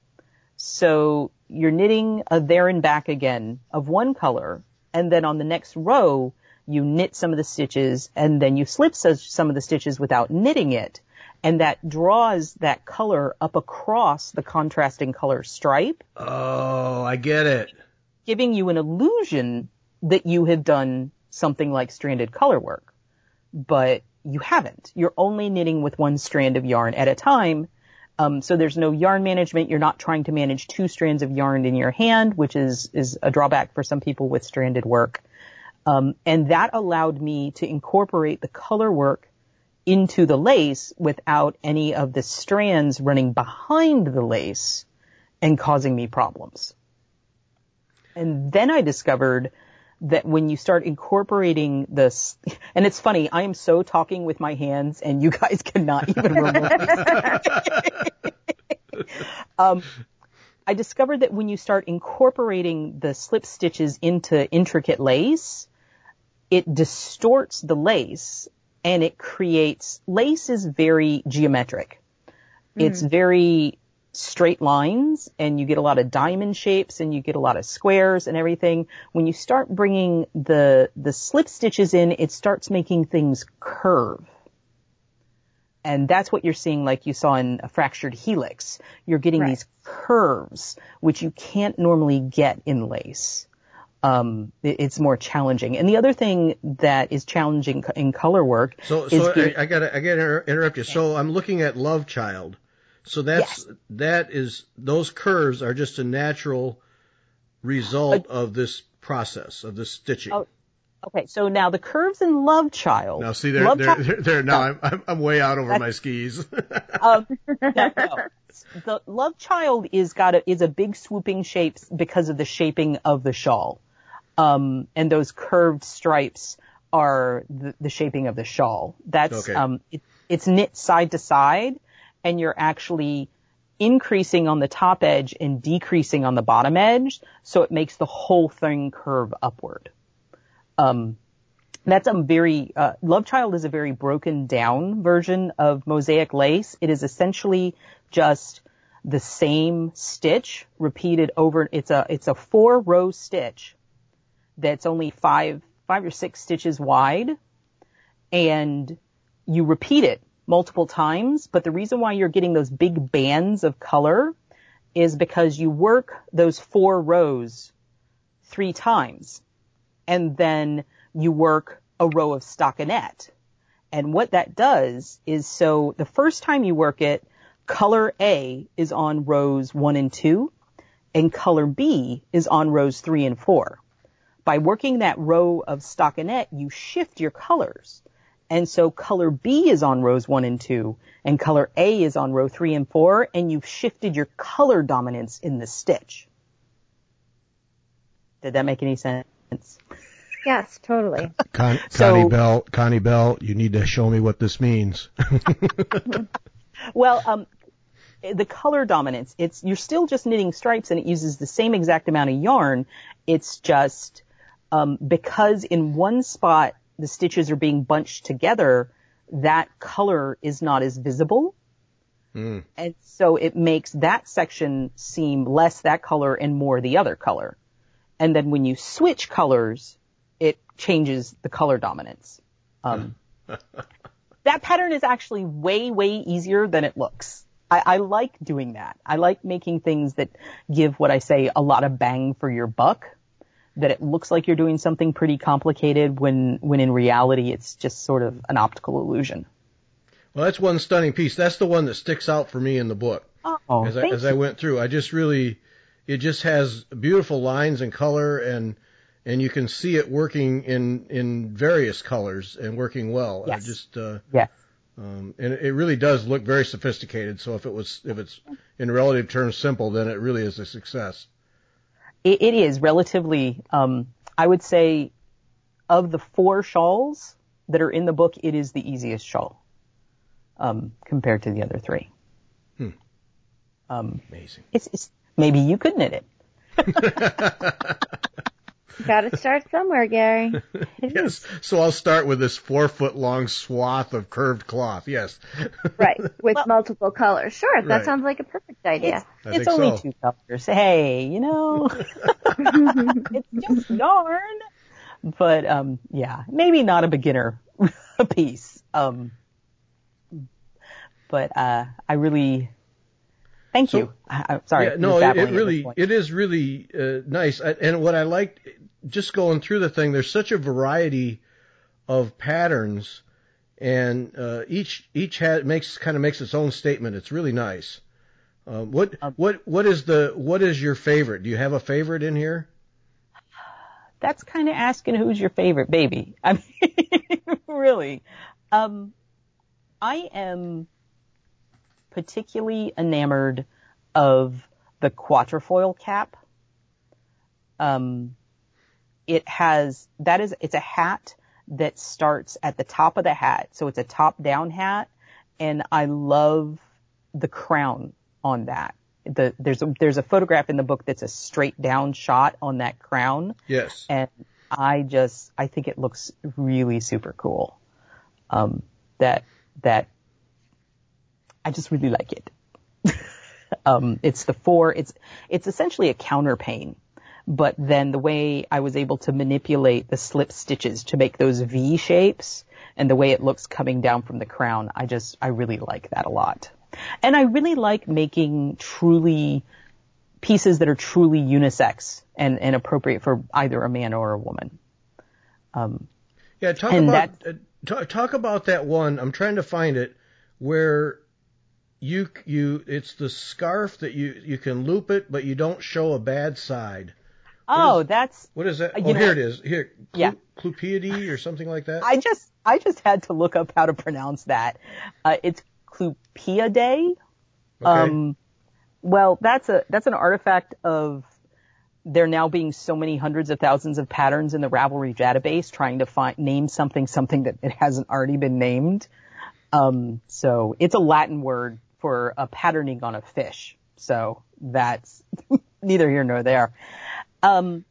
So you're knitting a there and back again of one color, and then on the next row, you knit some of the stitches, and then you slip some of the stitches without knitting it. And that draws that color up across the contrasting color stripe. Oh, I get it. Giving you an illusion that you have done something like stranded color work. But you haven't. You're only knitting with one strand of yarn at a time. Um, so there's no yarn management. You're not trying to manage two strands of yarn in your hand, which is, is a drawback for some people with stranded work. Um, and that allowed me to incorporate the color work into the lace without any of the strands running behind the lace and causing me problems. And then I discovered that when you start incorporating this, and it's funny, I am so talking with my hands and you guys cannot even remotely. um, I discovered that when you start incorporating the slip stitches into intricate lace, it distorts the lace and it creates, lace is very geometric. Mm. It's very straight lines and you get a lot of diamond shapes and you get a lot of squares and everything. When you start bringing the, the slip stitches in, it starts making things curve. And that's what you're seeing like you saw in a fractured helix. You're getting right. these curves, which you can't normally get in lace. Um, it, it's more challenging. And the other thing that is challenging in color work so, is... So I, I gotta, I gotta interrupt you. So I'm looking at Love Child. So that's, yes. that is, those curves are just a natural result uh, of this process, of this stitching. Oh, okay. So now the curves in Love Child. Now see, they're, they're, they're, they're, now no. I'm, I'm way out over that's, my skis. um, no, no. The Love Child is got a, is a big swooping shape because of the shaping of the shawl. Um, and those curved stripes are the, the shaping of the shawl. That's, okay. um, it, it's knit side to side. And you're actually increasing on the top edge and decreasing on the bottom edge, so it makes the whole thing curve upward. Um, that's a very, uh, Love Child is a very broken down version of mosaic lace. It is essentially just the same stitch repeated over, it's a, it's a four row stitch that's only five, five or six stitches wide, and you repeat it multiple times, but the reason why you're getting those big bands of color is because you work those four rows three times, and then you work a row of stockinette, And what that does is, so the first time you work it, color A is on rows one and two, and color B is on rows three and four. By working that row of stockinette, you shift your colors. And so color B is on rows one and two, and color A is on row three and four, and you've shifted your color dominance in the stitch. Did that make any sense? Yes, totally. Con- So- Connie Bell, Connie Bell, you need to show me what this means. Well, um, the color dominance, it's, you're still just knitting stripes and it uses the same exact amount of yarn. It's just, um, because in one spot the stitches are being bunched together, that color is not as visible. Mm. And so it makes that section seem less that color and more the other color. And then when you switch colors, it changes the color dominance. Um, that pattern is actually way, way easier than it looks. I, I like doing that. I like making things that give what I say a lot of bang for your buck, that it looks like you're doing something pretty complicated when, when in reality it's just sort of an optical illusion. Well, that's one stunning piece. That's the one that sticks out for me in the book. Oh, as I, thank as you. I went through, I just really, it just has beautiful lines and color, and and you can see it working in in various colors and working well. Yes. I just uh, Yes. um, and it really does look very sophisticated. So if it was if it's in relative terms simple, then it really is a success. It, it is relatively, um, I would say, of the four shawls that are in the book, it is the easiest shawl um, compared to the other three. Hmm. Um, Amazing. it's, it's maybe you could knit it. Got to start somewhere, Gary. Yes. So I'll start with this four foot long swath of curved cloth. Yes. Right, with Well- multiple colors. Sure, that Right. sounds like a perfect idea. It's, I it's think only so. two colors. Hey, you know, it's just yarn. But um, yeah, maybe not a beginner piece. Um, but uh, I really thank So- you. I, I'm sorry. Yeah, for no, it, babbling it at this really, point. it is really uh, nice. I, and what I liked, just going through the thing, there's such a variety of patterns, and uh, each each has, makes kind of makes its own statement. It's really nice. Um, what Um, what what is the what is your favorite? Do you have a favorite in here? That's kind of asking who's your favorite baby. I mean, really. Um, I am particularly enamored of the quatrefoil cap. Um, it has, that is, it's a hat that starts at the top of the hat. So it's a top down hat. And I love the crown on that. The, there's a, there's a photograph in the book that's a straight down shot on that crown. Yes. And I just, I think it looks really super cool. Um, that, that, I just really like it. um, it's the four, it's, it's essentially a counter pane, but then the way I was able to manipulate the slip stitches to make those V shapes and the way it looks coming down from the crown, I just, I really like that a lot. And I really like making truly pieces that are truly unisex and, and appropriate for either a man or a woman. Um, Yeah. Talk and about uh, talk, talk about that one. I'm trying to find it where you you it's the scarf that you you can loop it, but you don't show a bad side. oh, is- that's, What is that? Uh, Oh, you know here what? it is. Here, Clu- Yeah. Clupididae or something like that. I just, I just had to look up how to pronounce that. Uh, it's Clupididae. Okay. Um, well, that's a, that's an artifact of there now being so many hundreds of thousands of patterns in the Ravelry database trying to find, name something, something that it hasn't already been named. Um, so it's a Latin word for a patterning on a fish. So that's neither here nor there. Um,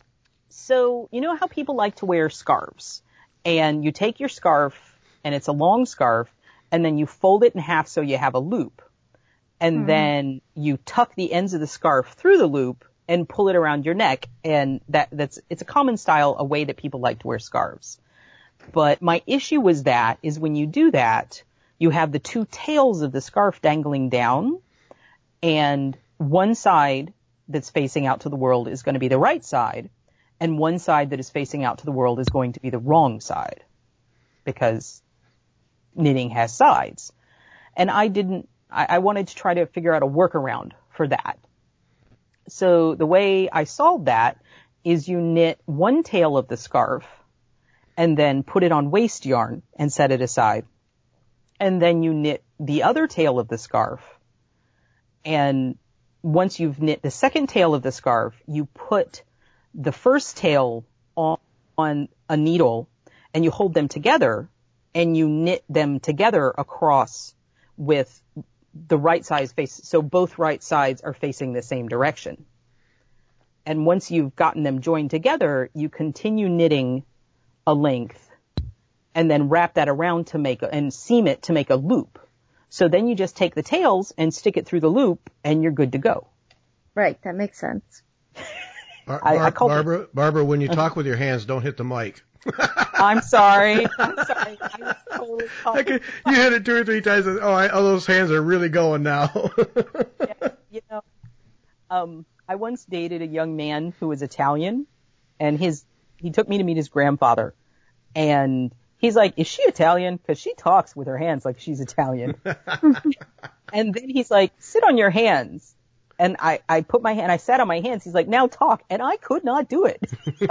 so you know how people like to wear scarves, and you take your scarf and it's a long scarf and then you fold it in half so you have a loop. And Mm-hmm. then you tuck the ends of the scarf through the loop and pull it around your neck. And that, that's, it's a common style, a way that people like to wear scarves. But my issue was that is when you do that, you have the two tails of the scarf dangling down, and one side that's facing out to the world is going to be the right side, and one side that is facing out to the world is going to be the wrong side. Because knitting has sides. And I didn't, I, I wanted to try to figure out a workaround for that. So the way I solved that is you knit one tail of the scarf and then put it on waste yarn and set it aside. And then you knit the other tail of the scarf. And once you've knit the second tail of the scarf, you put the first tail on, on a needle and you hold them together and you knit them together across with the right size face. So both right sides are facing the same direction. And once you've gotten them joined together, you continue knitting a length and then wrap that around to make a, and seam it to make a loop. So then you just take the tails and stick it through the loop and you're good to go. Right. That makes sense. Bar- I, I Bar- Barbara, it- Barbara, when you talk with your hands, don't hit the mic. I'm sorry. I'm sorry. I was totally I could, you hit it two or three times. And, oh, I, oh, those hands are really going now. Yeah, you know, um, I once dated a young man who was Italian, and his he took me to meet his grandfather, and he's like, "Is she Italian? Because she talks with her hands like she's Italian." And then he's like, "Sit on your hands." And I, I put my hand, I sat on my hands. He's like, "Now talk." And I could not do it.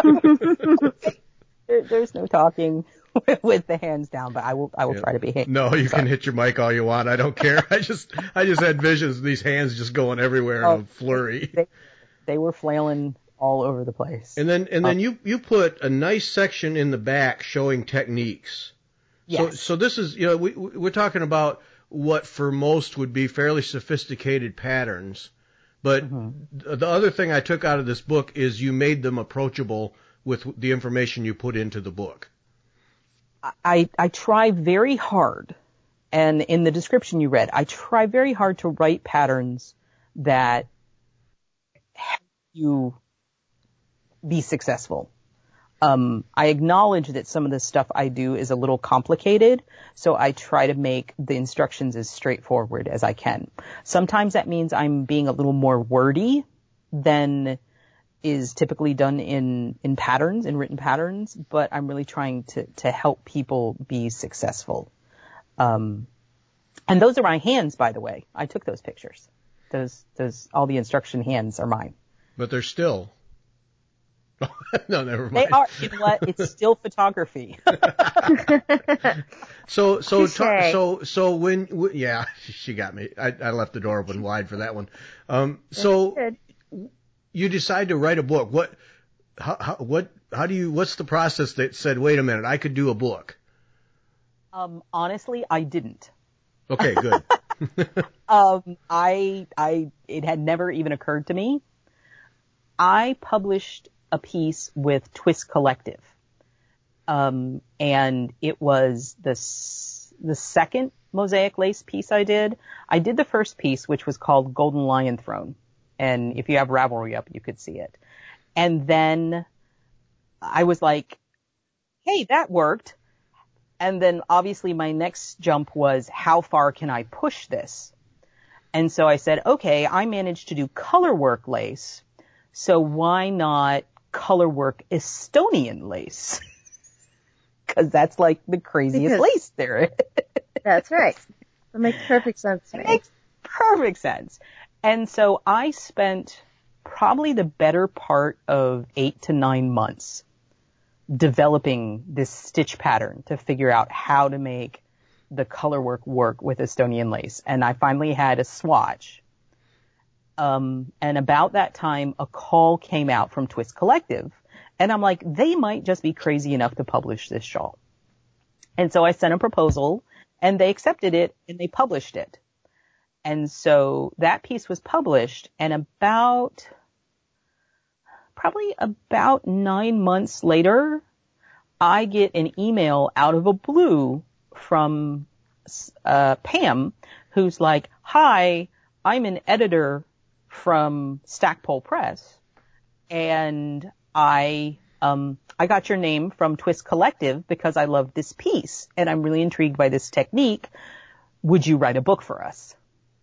there, there's no talking with, with the hands down, but I will, I will yeah. try to behave. No, you Sorry. can hit your mic all you want. I don't care. I just, I just had visions of these hands just going everywhere oh, in a flurry. They, they were flailing all over the place. And then, and then um, you, you put a nice section in the back showing techniques. Yes. So, so this is, you know, we, we're talking about what for most would be fairly sophisticated patterns. But mm-hmm. the other thing I took out of this book is you made them approachable with the information you put into the book. I, I try very hard, and in the description you read, I try very hard to write patterns that help you be successful. Um, I acknowledge that some of the stuff I do is a little complicated, so I try to make the instructions as straightforward as I can. Sometimes that means I'm being a little more wordy than is typically done in, in patterns, in written patterns, but I'm really trying to, to help people be successful. Um, and those are my hands, by the way. I took those pictures. Those, those, all the instruction hands are mine. But they're still. No, never mind. They are. You know what? It's still photography. so, so, ta- so, so when, w- yeah, she got me. I, I left the door open wide for that one. Um, so you decide to write a book. What, how, how, what, how do you, what's the process that said, wait a minute, I could do a book? Um, honestly, I didn't. Okay, good. um, I, I, it had never even occurred to me. I published a piece with Twist Collective. Um, and it was the, s- the second mosaic lace piece I did. I did the first piece, which was called Golden Lion Throne. And if you have Ravelry up, you could see it. And then I was like, hey, that worked. And then obviously my next jump was, how far can I push this? And so I said, okay, I managed to do color work lace. So why not color work Estonian lace? Because that's like the craziest because lace there. That's right. That makes perfect sense to me. It makes perfect sense. And so I spent probably the better part of eight to nine months developing this stitch pattern to figure out how to make the color work work with Estonian lace. And I finally had a swatch. Um, and about that time, a call came out from Twist Collective. And I'm like, they might just be crazy enough to publish this shawl. And so I sent a proposal and they accepted it and they published it. And so that piece was published, and about, probably about nine months later, I get an email out of a blue from uh, Pam, who's like, hi, I'm an editor from Stackpole Press, and I um I got your name from Twist Collective because I love this piece, and I'm really intrigued by this technique. Would you write a book for us?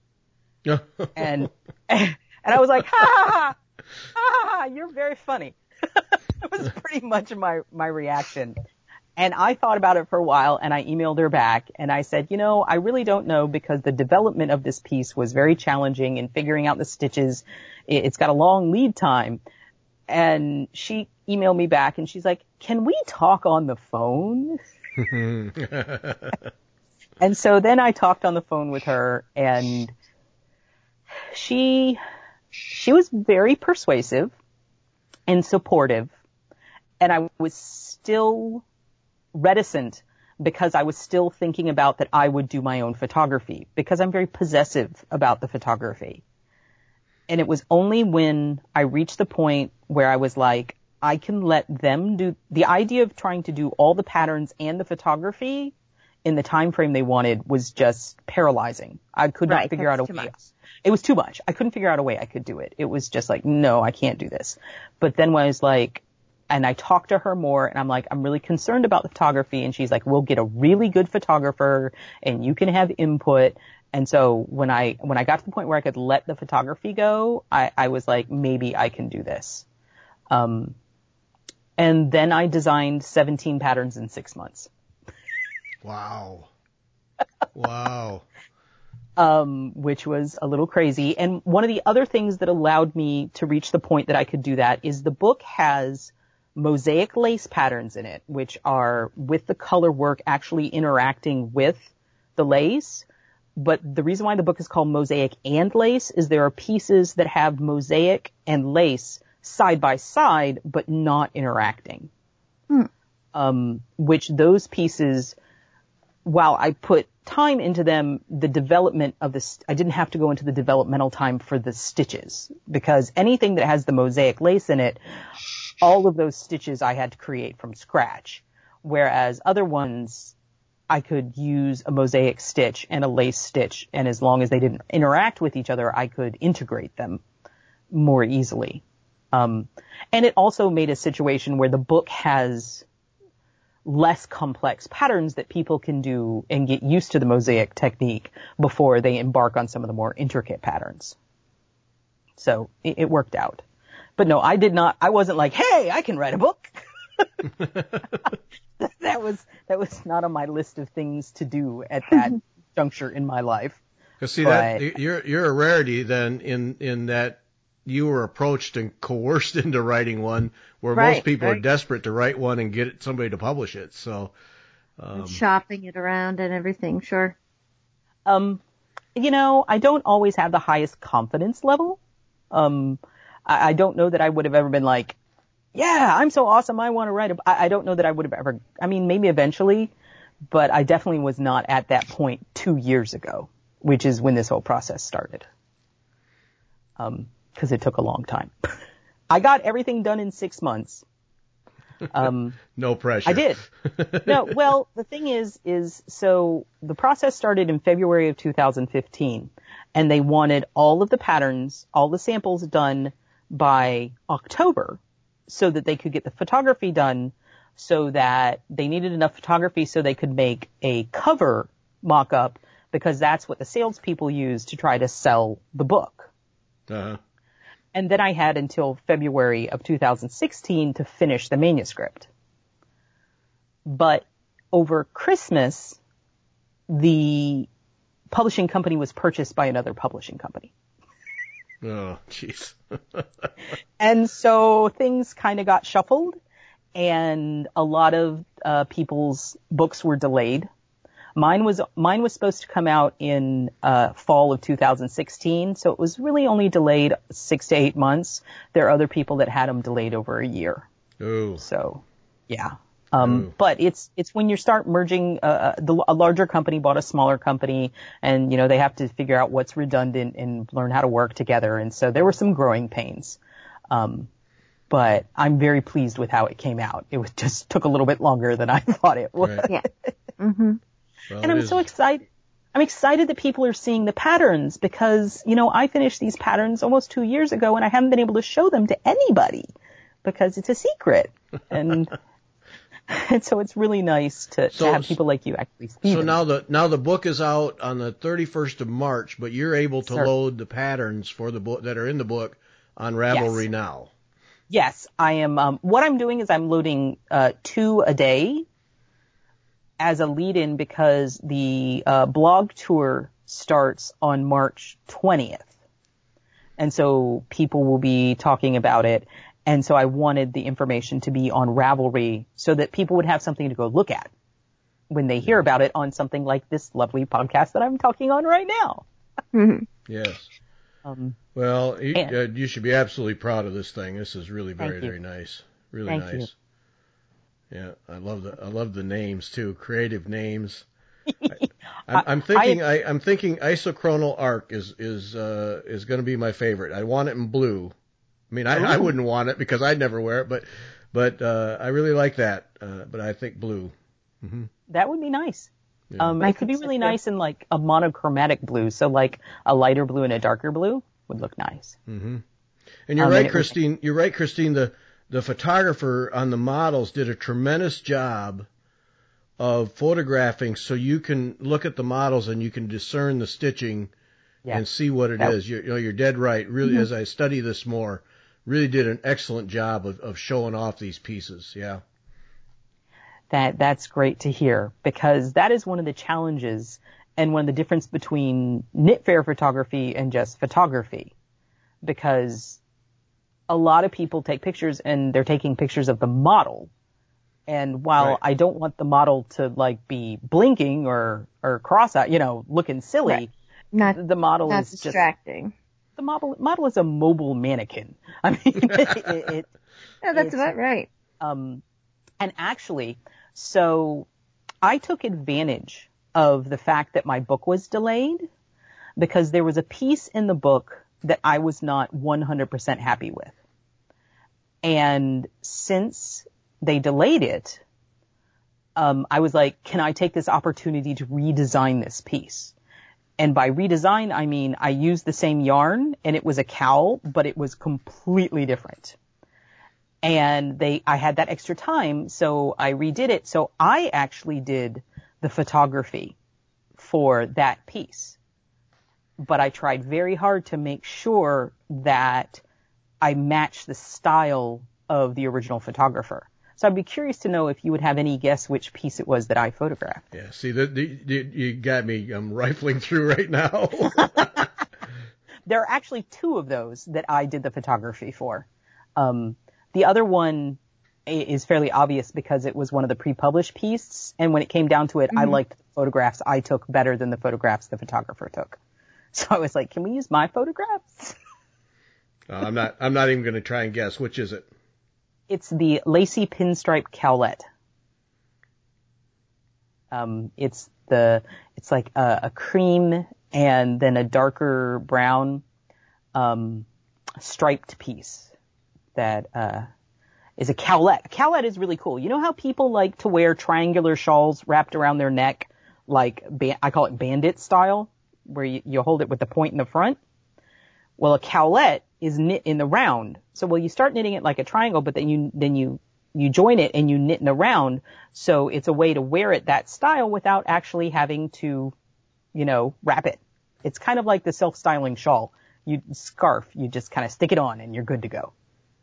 and and I was like, ha ha ha, ha ha ha, you're very funny. That was pretty much my my reaction. And I thought about it for a while, and I emailed her back, and I said, you know, I really don't know, because the development of this piece was very challenging in figuring out the stitches. It's got a long lead time. And she emailed me back, and she's like, can we talk on the phone? And so then I talked on the phone with her, and she, she was very persuasive and supportive. And I was still reticent because I was still thinking about that I would do my own photography, because I'm very possessive about the photography. And it was only when I reached the point where I was like, I can let them do the idea of trying to do all the patterns and the photography in the time frame they wanted was just paralyzing. I could right, not figure out a too way. Much. It was too much. I couldn't figure out a way I could do it. It was just like, no, I can't do this. But then when I was like, and I talked to her more, and I'm like, I'm really concerned about the photography. And she's like, we'll get a really good photographer and you can have input. And so when I, when I got to the point where I could let the photography go, I, I was like, maybe I can do this. Um, and then I designed seventeen patterns in six months. Wow. Wow. Um, which was a little crazy. And one of the other things that allowed me to reach the point that I could do that is the book has mosaic lace patterns in it, which are with the color work actually interacting with the lace. But the reason why the book is called Mosaic and Lace is there are pieces that have mosaic and lace side by side, but not interacting. Hmm. Um, which those pieces, while I put time into them, the development of this, I didn't have to go into the developmental time for the stitches, because anything that has the mosaic lace in it, all of those stitches I had to create from scratch. Whereas other ones, I could use a mosaic stitch and a lace stitch, and as long as they didn't interact with each other, I could integrate them more easily. Um, and it also made a situation where the book has less complex patterns that people can do and get used to the mosaic technique before they embark on some of the more intricate patterns. So it, it worked out. But no, I did not, I wasn't like, hey, I can write a book. that was, that was not on my list of things to do at that juncture in my life. Cause see but, that, you're, you're a rarity then in, in that you were approached and coerced into writing one, where right, most people right. are desperate to write one and get somebody to publish it. So, um, and shopping it around and everything. Sure. Um, you know, I don't always have the highest confidence level. Um, I, I don't know that I would have ever been like, yeah, I'm so awesome. I want to write a, I, I don't know that I would have ever, I mean, maybe eventually, but I definitely was not at that point two years ago, which is when this whole process started. Um, cause it took a long time. I got everything done in six months. Um, no pressure. I did. No, well, the thing is, is so the process started in February of two thousand fifteen, and they wanted all of the patterns, all the samples done by October so that they could get the photography done, so that they needed enough photography so they could make a cover mock-up, because that's what the salespeople use to try to sell the book. Uh-huh. And then I had until February of two thousand sixteen to finish the manuscript. But over Christmas, the publishing company was purchased by another publishing company. Oh, jeez. And so things kind of got shuffled, and a lot of uh, people's books were delayed. Mine was mine was supposed to come out in uh fall of two thousand sixteen, so it was really only delayed six to eight months. There are other people that had them delayed over a year. Oh. So, yeah. Um, Ooh. But it's it's when you start merging, uh, the, a larger company bought a smaller company, and you know they have to figure out what's redundant and learn how to work together. And so there were some growing pains. Um, but I'm very pleased with how it came out. It was just took a little bit longer than I thought it would. Right. Yeah. Mm-hmm. Well, And I'm is... so excited. I'm excited that people are seeing the patterns, because, you know, I finished these patterns almost two years ago and I haven't been able to show them to anybody because it's a secret. And, and so it's really nice to, so, to have people like you actually see So them. now the, now the book is out on the thirty-first of March, but you're able to Sir. load the patterns for the book that are in the book on Ravelry Yes. now. Yes, I am. Um, what I'm doing is I'm loading uh, two a day as a lead-in because the uh, blog tour starts on March twentieth. And so people will be talking about it. And so I wanted the information to be on Ravelry so that people would have something to go look at when they hear about it on something like this lovely podcast that I'm talking on right now. Mm-hmm. Yes. Um, well, you, and, uh, you should be absolutely proud of this thing. This is really very, very nice. Really Thank nice. You. Yeah, I love the I love the names too. Creative names. I, I'm, I'm thinking I, I'm thinking isochronal arc is is uh, is going to be my favorite. I want it in blue. I mean, I, I wouldn't want it because I'd never wear it, but but uh, I really like that. Uh, but I think blue. Mm-hmm. That would be nice. Yeah. Um, it could be really nice in like a monochromatic blue. So like a lighter blue and a darker blue would look nice. Mm-hmm. And you're um, right, and Christine. Was... You're right, Christine. The the photographer on the models did a tremendous job of photographing, so you can look at the models and you can discern the stitching yeah. and see what it that... is. You're, you know, you're dead right. Really, mm-hmm. as I study this more, really did an excellent job of, of showing off these pieces. Yeah. That that's great to hear because that is one of the challenges and one of the difference between knit fair photography and just photography, because a lot of people take pictures and they're taking pictures of the model. And while right. I don't want the model to like be blinking or, or cross-eyed, you know, looking silly, right. not, the model not is distracting. Just, the model, model is a mobile mannequin. I mean, it, it, no, that's about right. Um, and actually, so I took advantage of the fact that my book was delayed because there was a piece in the book that I was not one hundred percent happy with. And since they delayed it, um, I was like, can I take this opportunity to redesign this piece? And by redesign, I mean, I used the same yarn and it was a cowl, but it was completely different. And they, I had that extra time, so I redid it. So I actually did the photography for that piece. But I tried very hard to make sure that I matched the style of the original photographer. So I'd be curious to know if you would have any guess which piece it was that I photographed. Yeah, see, the, the, you got me um, rifling through right now. There are actually two of those that I did the photography for. Um, the other one is fairly obvious because it was one of the pre-published pieces, and when it came down to it, mm-hmm. I liked the photographs I took better than the photographs the photographer took. So I was like, can we use my photographs? uh, I'm not, I'm not even going to try and guess. Which is it? It's the Lacy Pinstripe Cowlette. Um, it's the, it's like a, a cream and then a darker brown, um, striped piece that, uh, is a cowlette. A cowlette is really cool. You know how people like to wear triangular shawls wrapped around their neck, like, ba- I call it bandit style, where you, you hold it with the point in the front? Well, a cowlette is knit in the round. So, well, you start knitting it like a triangle, but then you, then you, you join it and you knit in the round. So it's a way to wear it that style without actually having to, you know, wrap it. It's kind of like the self-styling shawl. You scarf, you just kind of stick it on and you're good to go.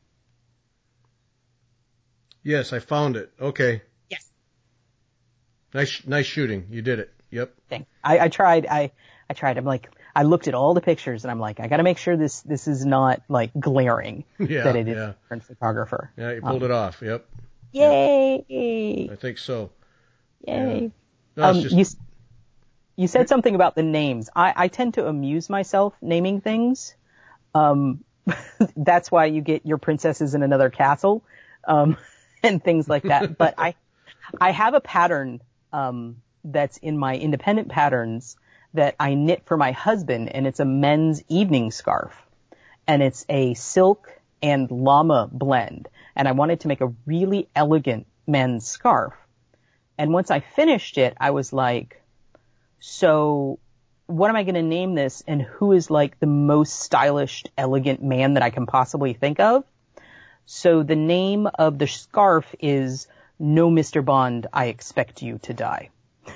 Yes, I found it. Okay. Yes. Nice, nice shooting. You did it. Yep. Thanks. I, I tried. I, I tried. I'm like, I looked at all the pictures and I'm like, I got to make sure this, this is not like glaring yeah, that it is yeah. a different photographer. Yeah, you pulled um, it off. Yep. Yay. Yep. I think so. Yay. Yeah. No, um, just... you, you said something about the names. I, I tend to amuse myself naming things. Um, that's why you get your princesses in another castle, um, and things like that. But I, I have a pattern, um, that's in my independent patterns that I knit for my husband, and it's a men's evening scarf. And it's a silk and llama blend. And I wanted to make a really elegant men's scarf. And once I finished it, I was like, so what am I going to name this? And who is like the most stylish, elegant man that I can possibly think of? So the name of the scarf is No, Mister Bond, I Expect You to Die.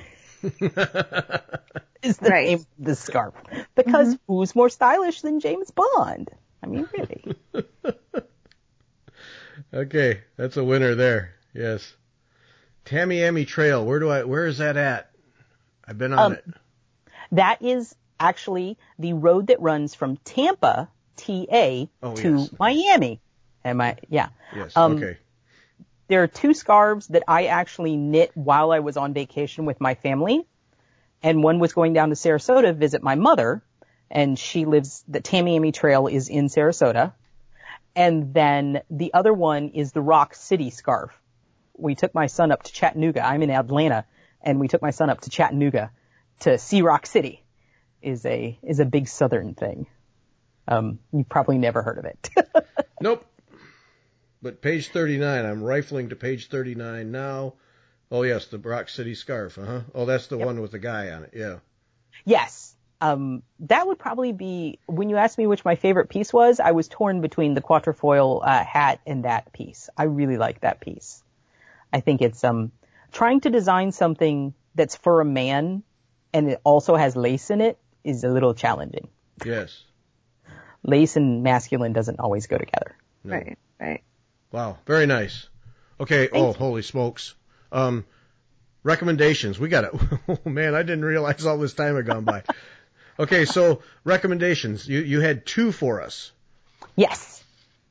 Is the right. name of the scarf. Because mm-hmm. who's more stylish than James Bond? I mean, really. Okay, that's a winner there. Yes. Tamiami Trail. Where do I? Where is that at? I've been on Um, it. That is actually the road that runs from Tampa, T A, Oh, to yes. Miami. Am I? Yeah. Yes. Um, Okay. There are two scarves that I actually knit while I was on vacation with my family. And one was going down to Sarasota to visit my mother. And she lives, the Tamiami Trail is in Sarasota. And then the other one is the Rock City scarf. We took my son up to Chattanooga. I'm in Atlanta. And we took my son up to Chattanooga to see Rock City. Is a, is a big southern thing. Um, you've probably never heard of it. Nope. But page thirty-nine, I'm rifling to page thirty-nine now. Oh, yes, the Rock City scarf, uh-huh. Oh, that's the Yep. one with the guy on it, yeah. Yes. Um, that would probably be, when you asked me which my favorite piece was, I was torn between the quatrefoil uh, hat and that piece. I really like that piece. I think it's um trying to design something that's for a man and it also has lace in it is a little challenging. Yes. Lace and masculine doesn't always go together. No. Right, right. Wow, very nice. Okay, Thank oh, you. holy smokes. Um, recommendations. We got it. Oh, man, I didn't realize all this time had gone by. Okay, so recommendations. You you had two for us. Yes.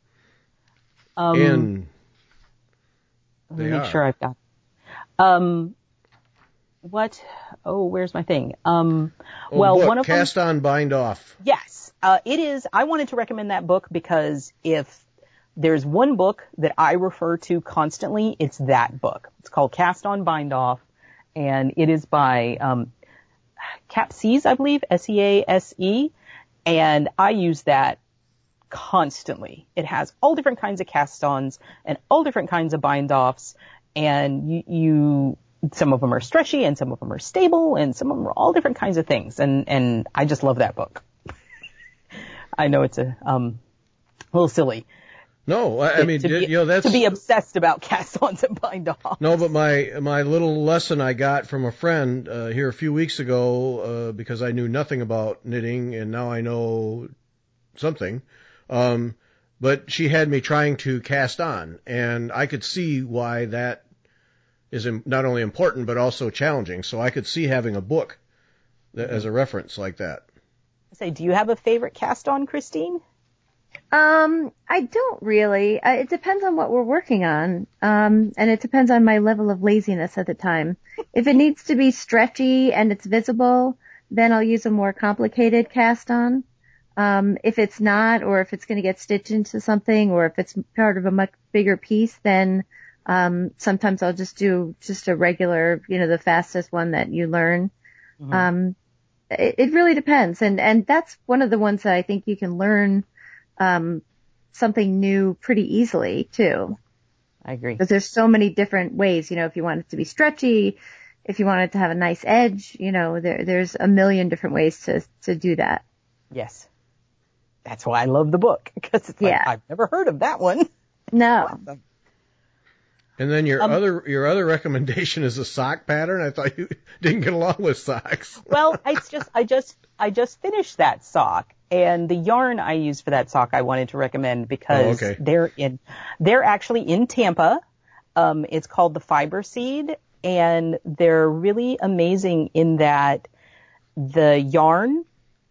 Um, And let me they make are. sure I've got. Um, what? Oh, where's my thing? Um, Oh, well, book, one of them. Cast On, Bind Off. Yes, uh, it is. I wanted to recommend that book because if there's one book that I refer to constantly, it's that book. It's called Cast On, Bind Off, and it is by um, Capsese, I believe, S E A S E, and I use that constantly. It has all different kinds of cast-ons and all different kinds of bind-offs, and you, you some of them are stretchy and some of them are stable and some of them are all different kinds of things, and and I just love that book. I know it's a um a little silly. No, I, I to- mean, to be, you know, that's to be obsessed about cast-ons and bind-offs. no, but my my little lesson I got from a friend uh, here a few weeks ago uh, because I knew nothing about knitting and now I know something. Um, but she had me trying to cast on, and I could see why that is im- not only important but also challenging. So I could see having a book that, as a reference like that. Say, do you have a favorite cast-on, Christine? Um, I don't really. Uh, it depends on what we're working on. Um, and it depends on my level of laziness at the time. If it needs to be stretchy and it's visible, then I'll use a more complicated cast on. Um, if it's not, or if it's going to get stitched into something, or if it's part of a much bigger piece, then um, sometimes I'll just do just a regular, you know, the fastest one that you learn. Mm-hmm. Um, it, it really depends, and and that's one of the ones that I think you can learn um, something new pretty easily too. I agree. Because there's so many different ways, you know, if you want it to be stretchy, if you want it to have a nice edge, you know, there there's a million different ways to to do that. Yes. That's why I love the book, because it's like, Yeah. I've never heard of that one. No. Awesome. And then your Um, other your other recommendation is a sock pattern. I thought you didn't get along with socks. Well, it's just, I just, I just finished that sock, and the yarn I used for that sock I wanted to recommend because Oh, okay. they're in, they're actually in Tampa. Um, it's called the Fiber Seed, and they're really amazing in that the yarn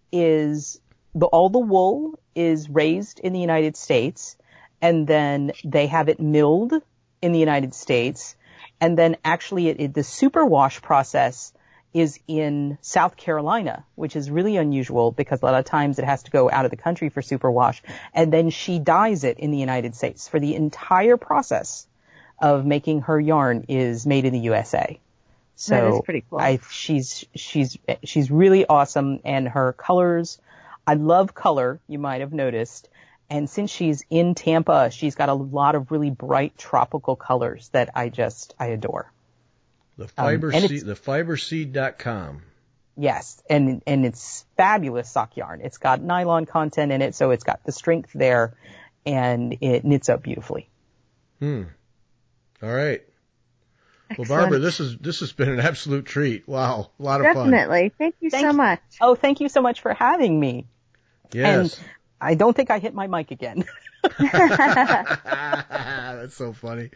is, the, all the wool is raised in the United States, and then they have it milled in the United States, and then actually it, it, the superwash process is in South Carolina, which is really unusual because a lot of times it has to go out of the country for superwash, and then she dyes it in the United States. For the entire process of making her yarn is made in the U S A. So That is pretty cool. I, she's, she's, she's really awesome, and her colors, I love color, you might have noticed. And since she's in Tampa, she's got a lot of really bright tropical colors that I just, I adore. The fiber Um, and seed, it's- the fiberseed dot com. Yes. And, and it's fabulous sock yarn. It's got nylon content in it, so it's got the strength there, and it knits up beautifully. Hmm. All right. Well, Excellent. Barbara, this is this has been an absolute treat. Wow, a lot of fun. Definitely. Thank you Thank so you. much. Oh, thank you so much for having me. Yes. I don't think I hit my mic again. That's so funny.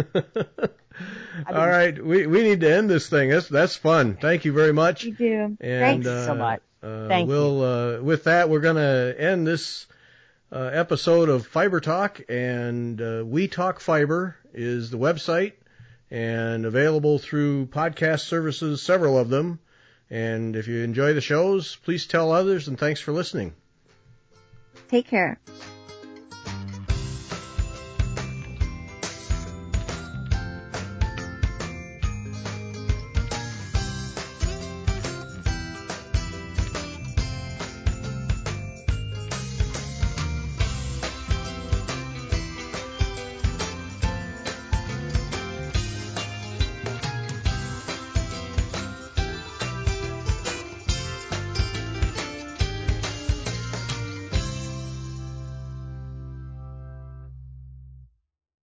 All right, we we need to end this thing. That's that's fun. Thank you very much. You do. And, Thanks uh, so much. Uh, Thank we'll, you. Uh, with that, we're going to end this uh, episode of Fiber Talk, and uh, We Talk Fiber is the website and available through podcast services, several of them. And if you enjoy the shows, please tell others, and thanks for listening. Take care.